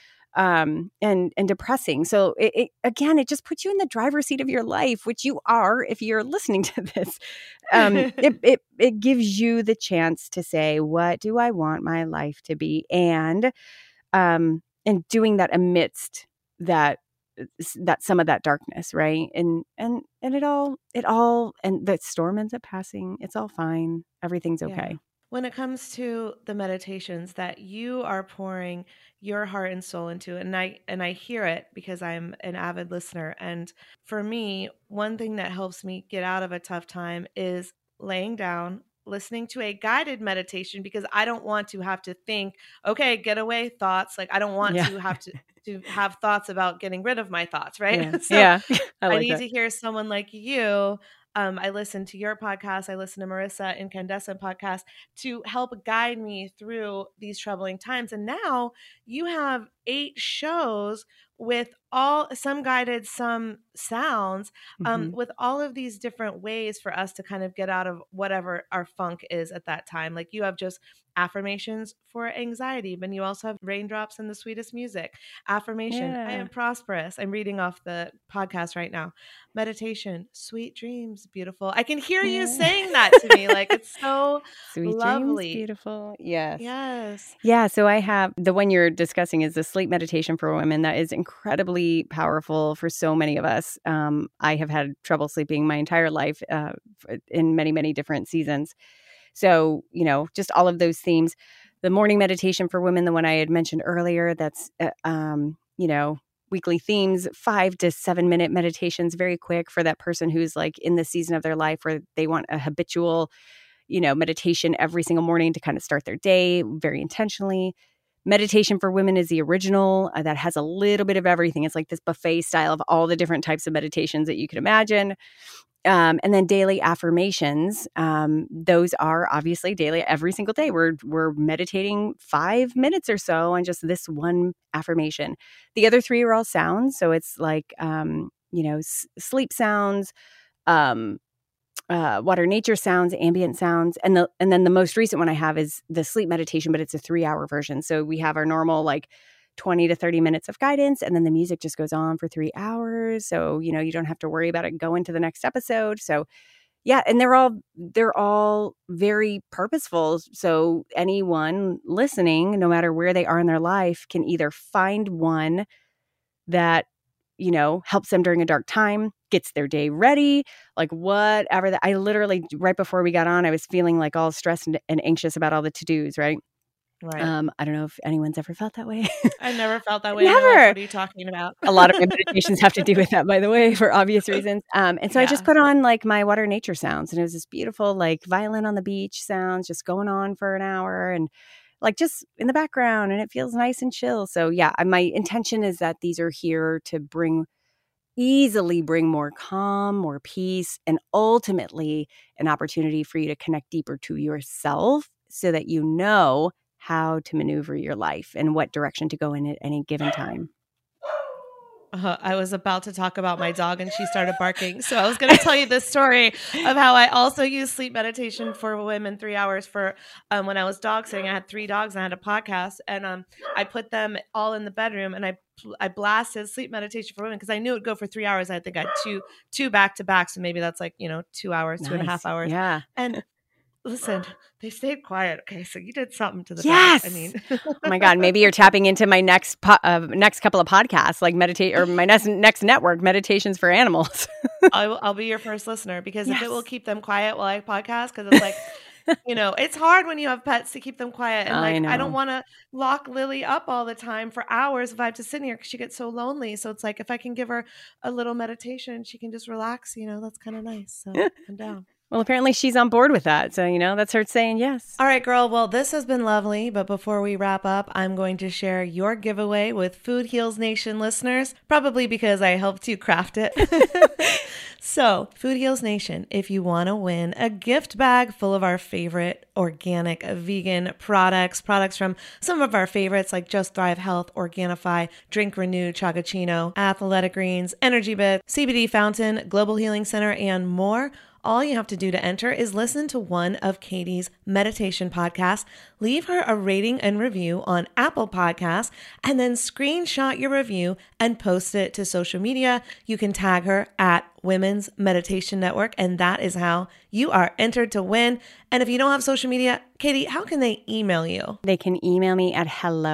depressing. So it again, it just puts you in the driver's seat of your life, which you are if you're listening to this. It gives you the chance to say, what do I want my life to be? And doing that amidst that some of that darkness, right? And it all and the storm ends up passing. It's all fine. Everything's okay. Yeah. When it comes to the meditations that you are pouring your heart and soul into, and I hear it because I'm an avid listener. And for me, one thing that helps me get out of a tough time is laying down, listening to a guided meditation, because I don't want to have to think, okay, get away thoughts. Like I don't want to have to have thoughts about getting rid of my thoughts, right? Yeah. So yeah. I need to hear someone like you. I listen to your podcast. I listen to Marissa Incandescent podcast to help guide me through these troubling times. And now you have 8 shows with some guided, some sounds, with all of these different ways for us to kind of get out of whatever our funk is at that time. Like you have just affirmations for anxiety, but you also have raindrops and the sweetest music. Affirmation, I am prosperous. I'm reading off the podcast right now. Meditation, sweet dreams, beautiful. I can hear you saying that to me. Like it's so sweet lovely. Dreams, beautiful. Yes. Yes. Yeah. So I have the one you're discussing is the sleep meditation for women. That is incredibly powerful for so many of us. I have had trouble sleeping my entire life in many, many different seasons. So, just all of those themes. The morning meditation for women, the one I had mentioned earlier, that's, weekly themes, 5 to 7 minute meditations, very quick for that person who's like in the season of their life where they want a habitual, meditation every single morning to kind of start their day very intentionally. Meditation for Women is the original that has a little bit of everything. It's like this buffet style of all the different types of meditations that you could imagine. And then daily affirmations. Those are obviously daily every single day. We're meditating 5 minutes or so on just this one affirmation. The other 3 are all sounds. So it's like, sleep sounds, water, nature sounds, ambient sounds. And then the most recent one I have is the sleep meditation, but it's a 3-hour version. So we have our normal 20 to 30 minutes of guidance, and then the music just goes on for 3 hours. So, you don't have to worry about it going to the next episode. So yeah, and they're all very purposeful. So anyone listening, no matter where they are in their life, can either find one that, helps them during a dark time, gets their day ready, like whatever. I literally, right before we got on, I was feeling like all stressed and anxious about all the to-dos, right? Right. I don't know if anyone's ever felt that way. I never felt that way. Never. Like, what are you talking about? A lot of my meditations have to do with that, by the way, for obvious reasons. And so I just put on my water nature sounds, and it was this beautiful violin on the beach sounds just going on for an hour and just in the background, and it feels nice and chill. So yeah, my intention is that these are here to easily bring more calm, more peace, and ultimately an opportunity for you to connect deeper to yourself so that you know how to maneuver your life and what direction to go in at any given time. I was about to talk about my dog and she started barking. So I was going to tell you this story of how I also use sleep meditation for women 3 hours for when I was dog sitting. I had 3 dogs and I had a podcast, and I put them all in the bedroom, and I blasted sleep meditation for women because I knew it would go for 3 hours. I think I had two back to back. So maybe that's 2 hours, Nice. 2.5 hours. Yeah. And listen, they stayed quiet. Okay, so you did something to the yes. dogs. I mean, oh my God, maybe you're tapping into my next couple of podcasts, or my next network, Meditations for Animals. I'll be your first listener because if it will keep them quiet while I podcast, because it's it's hard when you have pets to keep them quiet. And I don't want to lock Lily up all the time for hours if I have to sit here because she gets so lonely. So it's if I can give her a little meditation, she can just relax. That's kind of nice. So I'm down. Well, apparently she's on board with that. So, that's her saying yes. All right, girl. Well, this has been lovely. But before we wrap up, I'm going to share your giveaway with Food Heals Nation listeners, probably because I helped you craft it. So, Food Heals Nation, if you want to win a gift bag full of our favorite organic vegan products from some of our favorites like Just Thrive Health, Organifi, Drink Renew, Chagachino, Athletic Greens, Energy Bit, CBD Fountain, Global Healing Center, and more, all you have to do to enter is listen to one of Katie's meditation podcasts, leave her a rating and review on Apple Podcasts, and then screenshot your review and post it to social media. You can tag her at Women's Meditation Network, and that is how you are entered to win. And if you don't have social media, Katie, how can they email you? They can email me at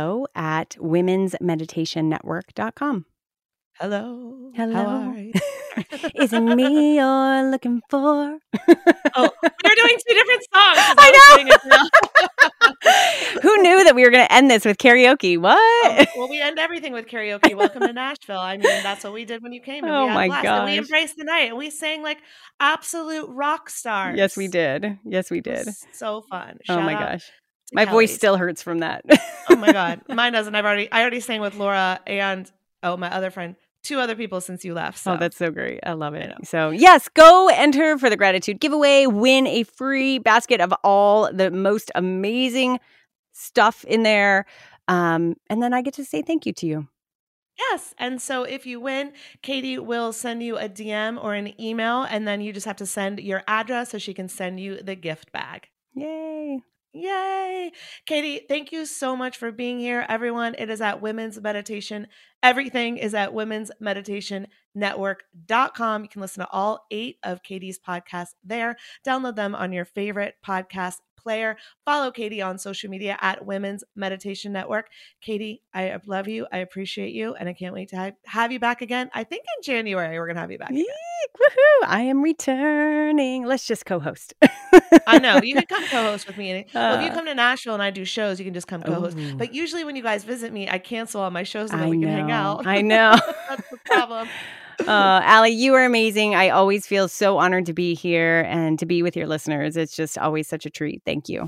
hello@womensmeditationnetwork.com. Hello. Hello. How are you? Is it me you're looking for? Oh, we're doing two different songs. I know. Who knew that we were going to end this with karaoke? What? Oh, well, we end everything with karaoke. Welcome to Nashville. I mean, that's what we did when you came. And Oh we had my a blast. And we gosh. embraced the night. And we sang like absolute rock stars. Yes, we did. Yes, we It did. was so fun. Oh Shout my out gosh. to My Kelly. voice still hurts from that. Oh my God. Mine doesn't. I already sang with Laura and my other friend, 2 other people since you left. So. Oh, that's so great. I love it. know. So, yes, go enter for the gratitude giveaway, win a free basket of all the most amazing stuff in there. And then I get to say thank you to you. Yes. And so if you win, Katie will send you a DM or an email, and then you just have to send your address so she can send you the gift bag. Yay. Yay. Katie, thank you so much for being here. Everyone, it is at Women's Meditation. Everything is at womensmeditationnetwork.com. You can listen to all 8 of Katie's podcasts there. Download them on your favorite podcast player. Follow Katie on social media at Women's Meditation Network. Katie, I love you. I appreciate you. And I can't wait to have you back again. I think in January, we're going to have you back again. Eek, woohoo. I am returning. Let's just co-host. I know. You can come co-host with me. Well, if you come to Nashville and I do shows, you can just come co-host. Ooh. But usually when you guys visit me, I cancel all my shows so that we can hang out. I know. That's the problem. Allie, you are amazing. I always feel so honored to be here and to be with your listeners. It's just always such a treat. Thank you.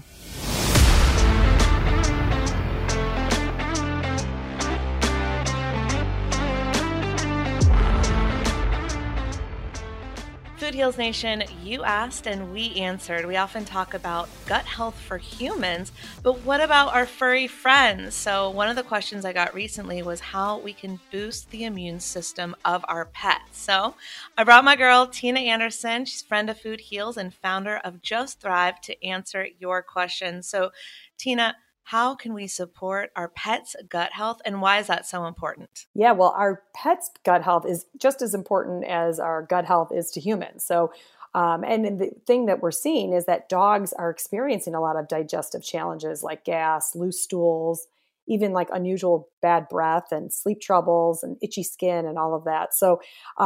Food Heals Nation, you asked and we answered. We often talk about gut health for humans, but what about our furry friends? So one of the questions I got recently was how we can boost the immune system of our pets. So I brought my girl, Tina Anderson. She's friend of Food Heals and founder of Just Thrive to answer your questions. So Tina, how can we support our pets' gut health, and why is that so important? Yeah, well, our pets' gut health is just as important as our gut health is to humans. So, and the thing that we're seeing is that dogs are experiencing a lot of digestive challenges like gas, loose stools, even like unusual bad breath and sleep troubles and itchy skin and all of that. So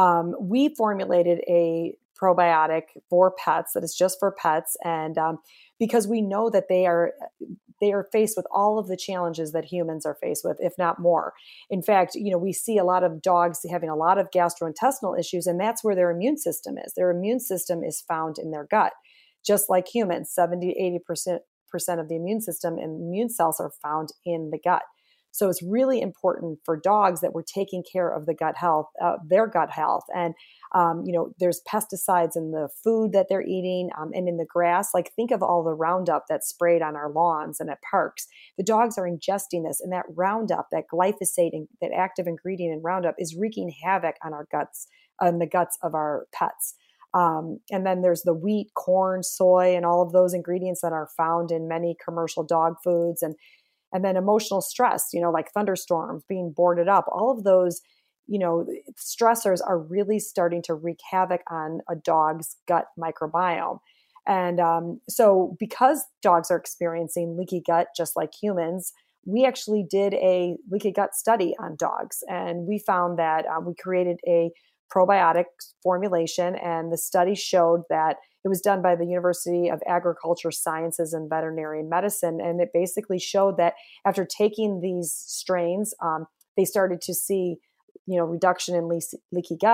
we formulated a probiotic for pets that is just for pets. And because we know that they are faced with all of the challenges that humans are faced with, if not more. In fact, we see a lot of dogs having a lot of gastrointestinal issues, and that's where their immune system is. Their immune system is found in their gut. Just like humans, 70 to 80% of the immune system and immune cells are found in the gut. So it's really important for dogs that we're taking care of the gut health, their gut health. And, there's pesticides in the food that they're eating and in the grass. Like think of all the Roundup that's sprayed on our lawns and at parks. The dogs are ingesting this, and that Roundup, that glyphosate, that active ingredient in Roundup is wreaking havoc on our guts, on the guts of our pets. And then there's the wheat, corn, soy, and all of those ingredients that are found in many commercial dog foods. And then emotional stress, like thunderstorms, being boarded up, all of those, stressors are really starting to wreak havoc on a dog's gut microbiome. And so because dogs are experiencing leaky gut, just like humans, we actually did a leaky gut study on dogs. And we found that we created a probiotic formulation, and the study showed that it was done by the University of Agriculture Sciences and Veterinary Medicine. And it basically showed that after taking these strains, they started to see, reduction in leaky gut.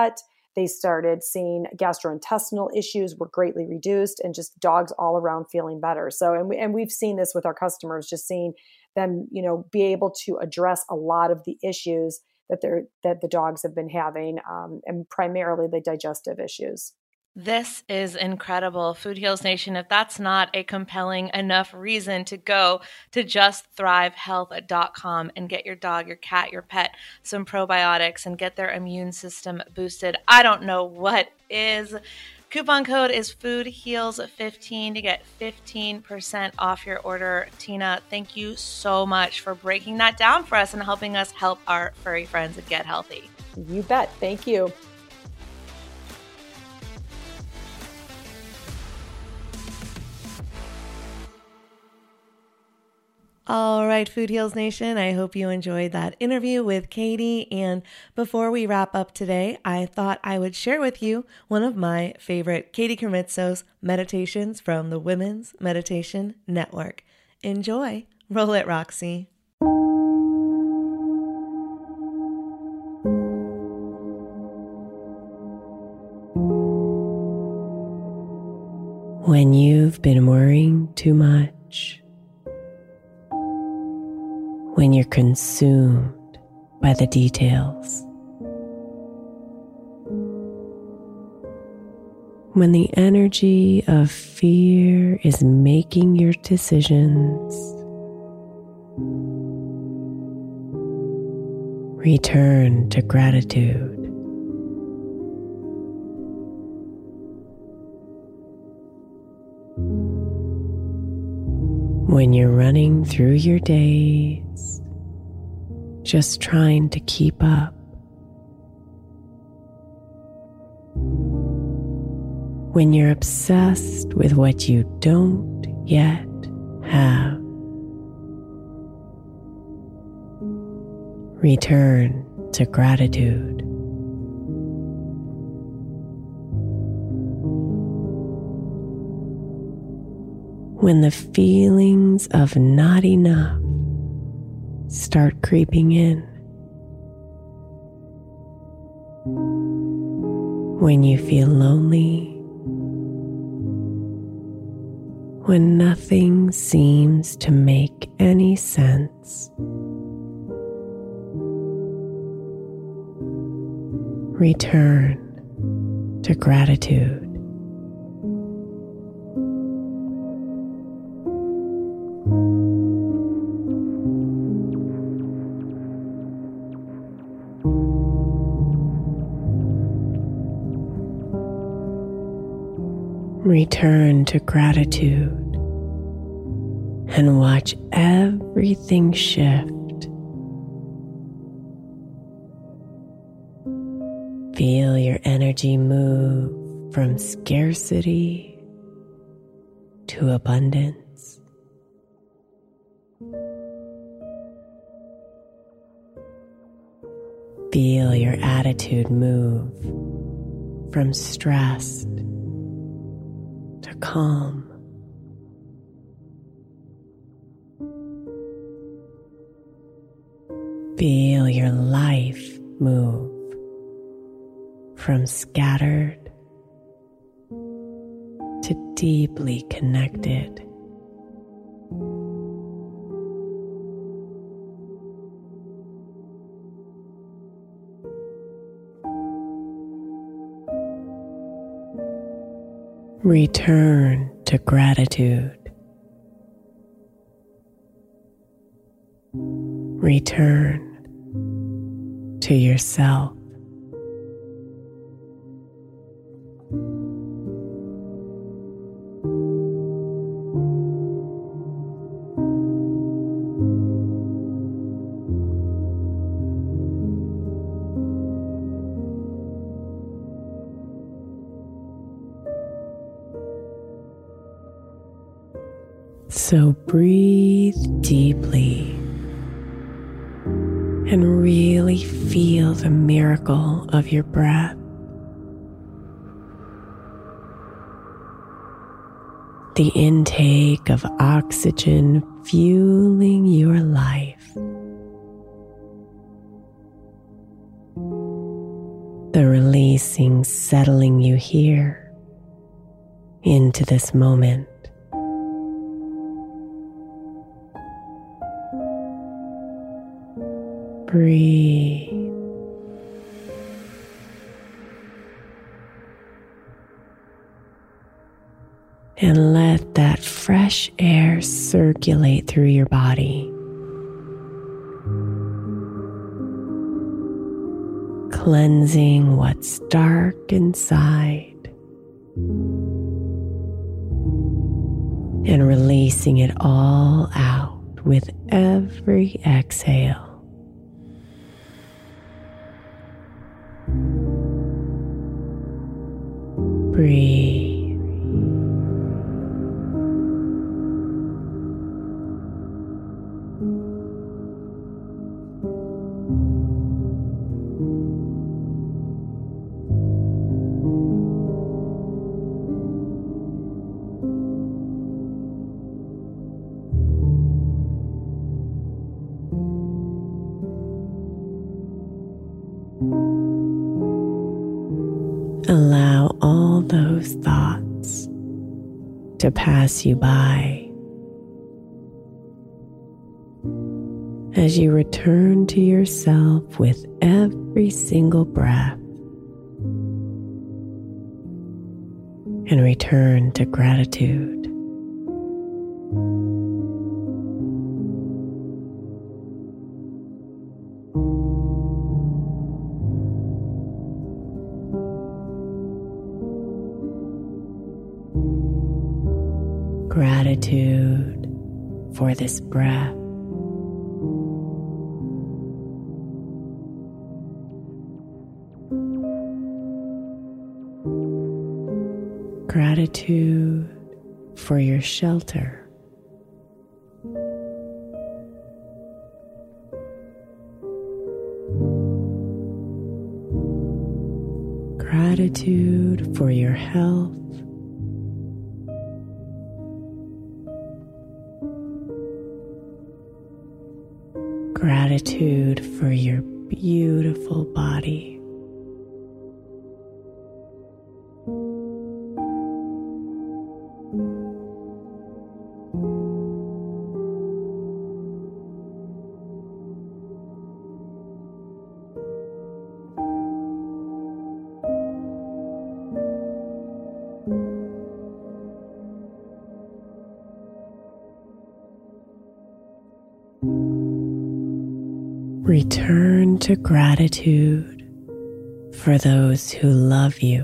They started seeing gastrointestinal issues were greatly reduced, and just dogs all around feeling better. So, and we've seen this with our customers, just seeing them, be able to address a lot of the issues that the dogs have been having, and primarily the digestive issues. This is incredible. Food Heals Nation, if that's not a compelling enough reason to go to justthrivehealth.com and get your dog, your cat, your pet some probiotics and get their immune system boosted, I don't know what is. Coupon code is FoodHeals15 to get 15% off your order. Tina, thank you so much for breaking that down for us and helping us help our furry friends get healthy. You bet. Thank you. All right, Food Heals Nation, I hope you enjoyed that interview with Katie. And before we wrap up today, I thought I would share with you one of my favorite Katie Krimitsos meditations from the Women's Meditation Network. Enjoy. Roll it, Roxy. When you've been worrying too much, when you're consumed by the details, when the energy of fear is making your decisions, return to gratitude. When you're running through your days, just trying to keep up, when you're obsessed with what you don't yet have, return to gratitude. When the feelings of not enough start creeping in, when you feel lonely, when nothing seems to make any sense, return to gratitude. Return to gratitude and watch everything shift. Feel your energy move from scarcity to abundance. Feel your attitude move from stress to calm. Feel your life move from scattered to deeply connected. Return to gratitude. Return to yourself. So breathe deeply and really feel the miracle of your breath. The intake of oxygen fueling your life. The release Releasing, settling you here into this moment. Breathe. And let that fresh air circulate through your body, cleansing what's dark inside and releasing it all out with every exhale. Breathe. Allow all those thoughts to pass you by as you return to yourself with every single breath and return to gratitude. Gratitude for this breath. Gratitude for your shelter. Gratitude for your health. Gratitude for your beautiful body. Return to gratitude for those who love you.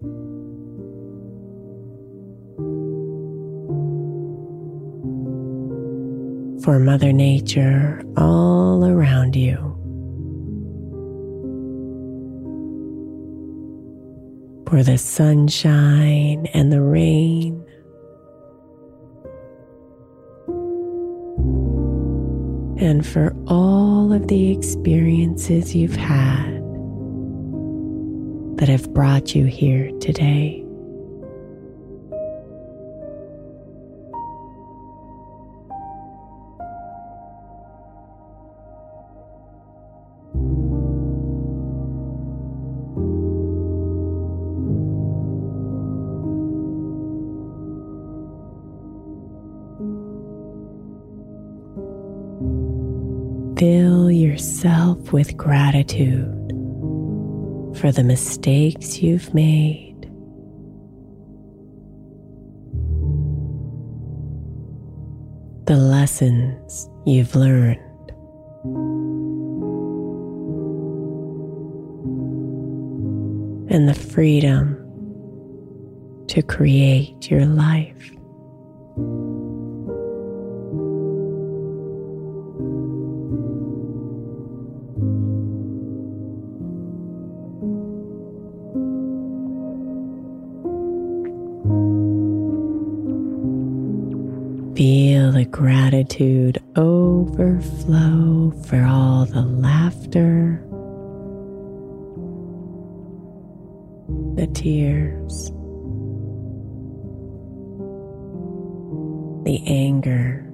For Mother Nature all around you. For the sunshine and the rain. And for all of the experiences you've had that have brought you here today. Fill yourself with gratitude for the mistakes you've made, the lessons you've learned, and the freedom to create your life. Feel the gratitude overflow for all the laughter, the tears, the anger,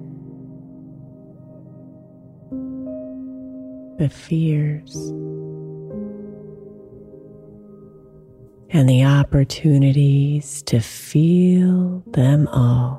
the fears, and the opportunities to feel them all.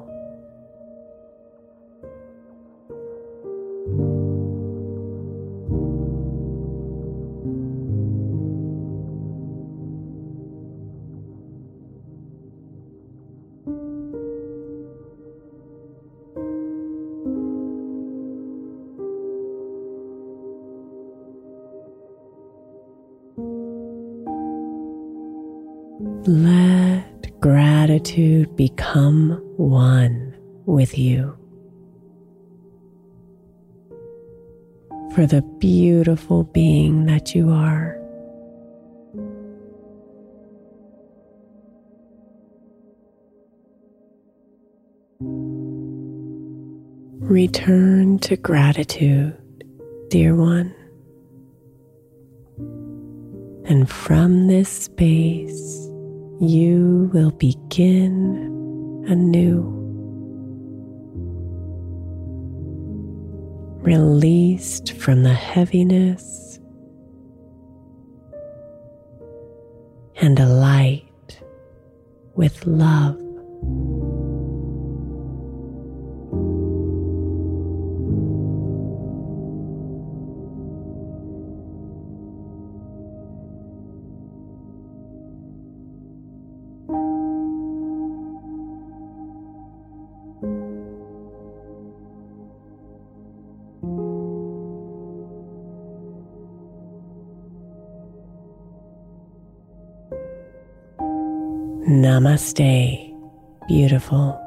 Let gratitude become one with you for the beautiful being that you are. Return to gratitude, dear one. And from this space, you will begin anew. Released from the heaviness and alight with love. Namaste, beautiful.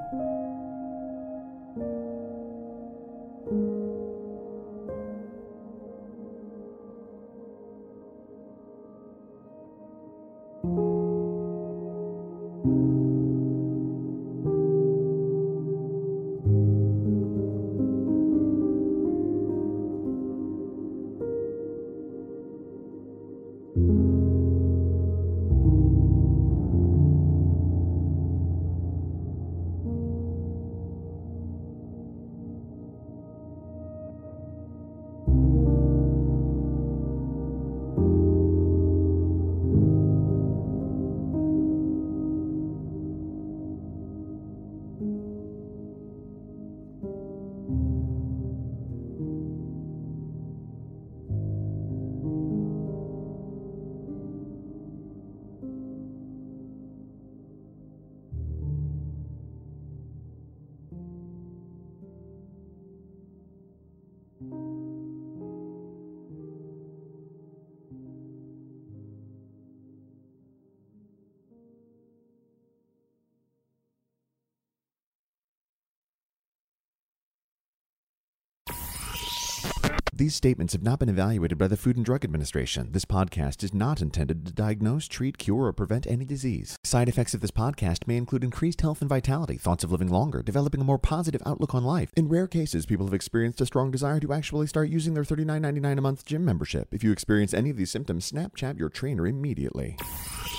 These statements have not been evaluated by the Food and Drug Administration. This podcast is not intended to diagnose, treat, cure, or prevent any disease. Side effects of this podcast may include increased health and vitality, thoughts of living longer, developing a more positive outlook on life. In rare cases, people have experienced a strong desire to actually start using their $39.99 a month gym membership. If you experience any of these symptoms, Snapchat your trainer immediately.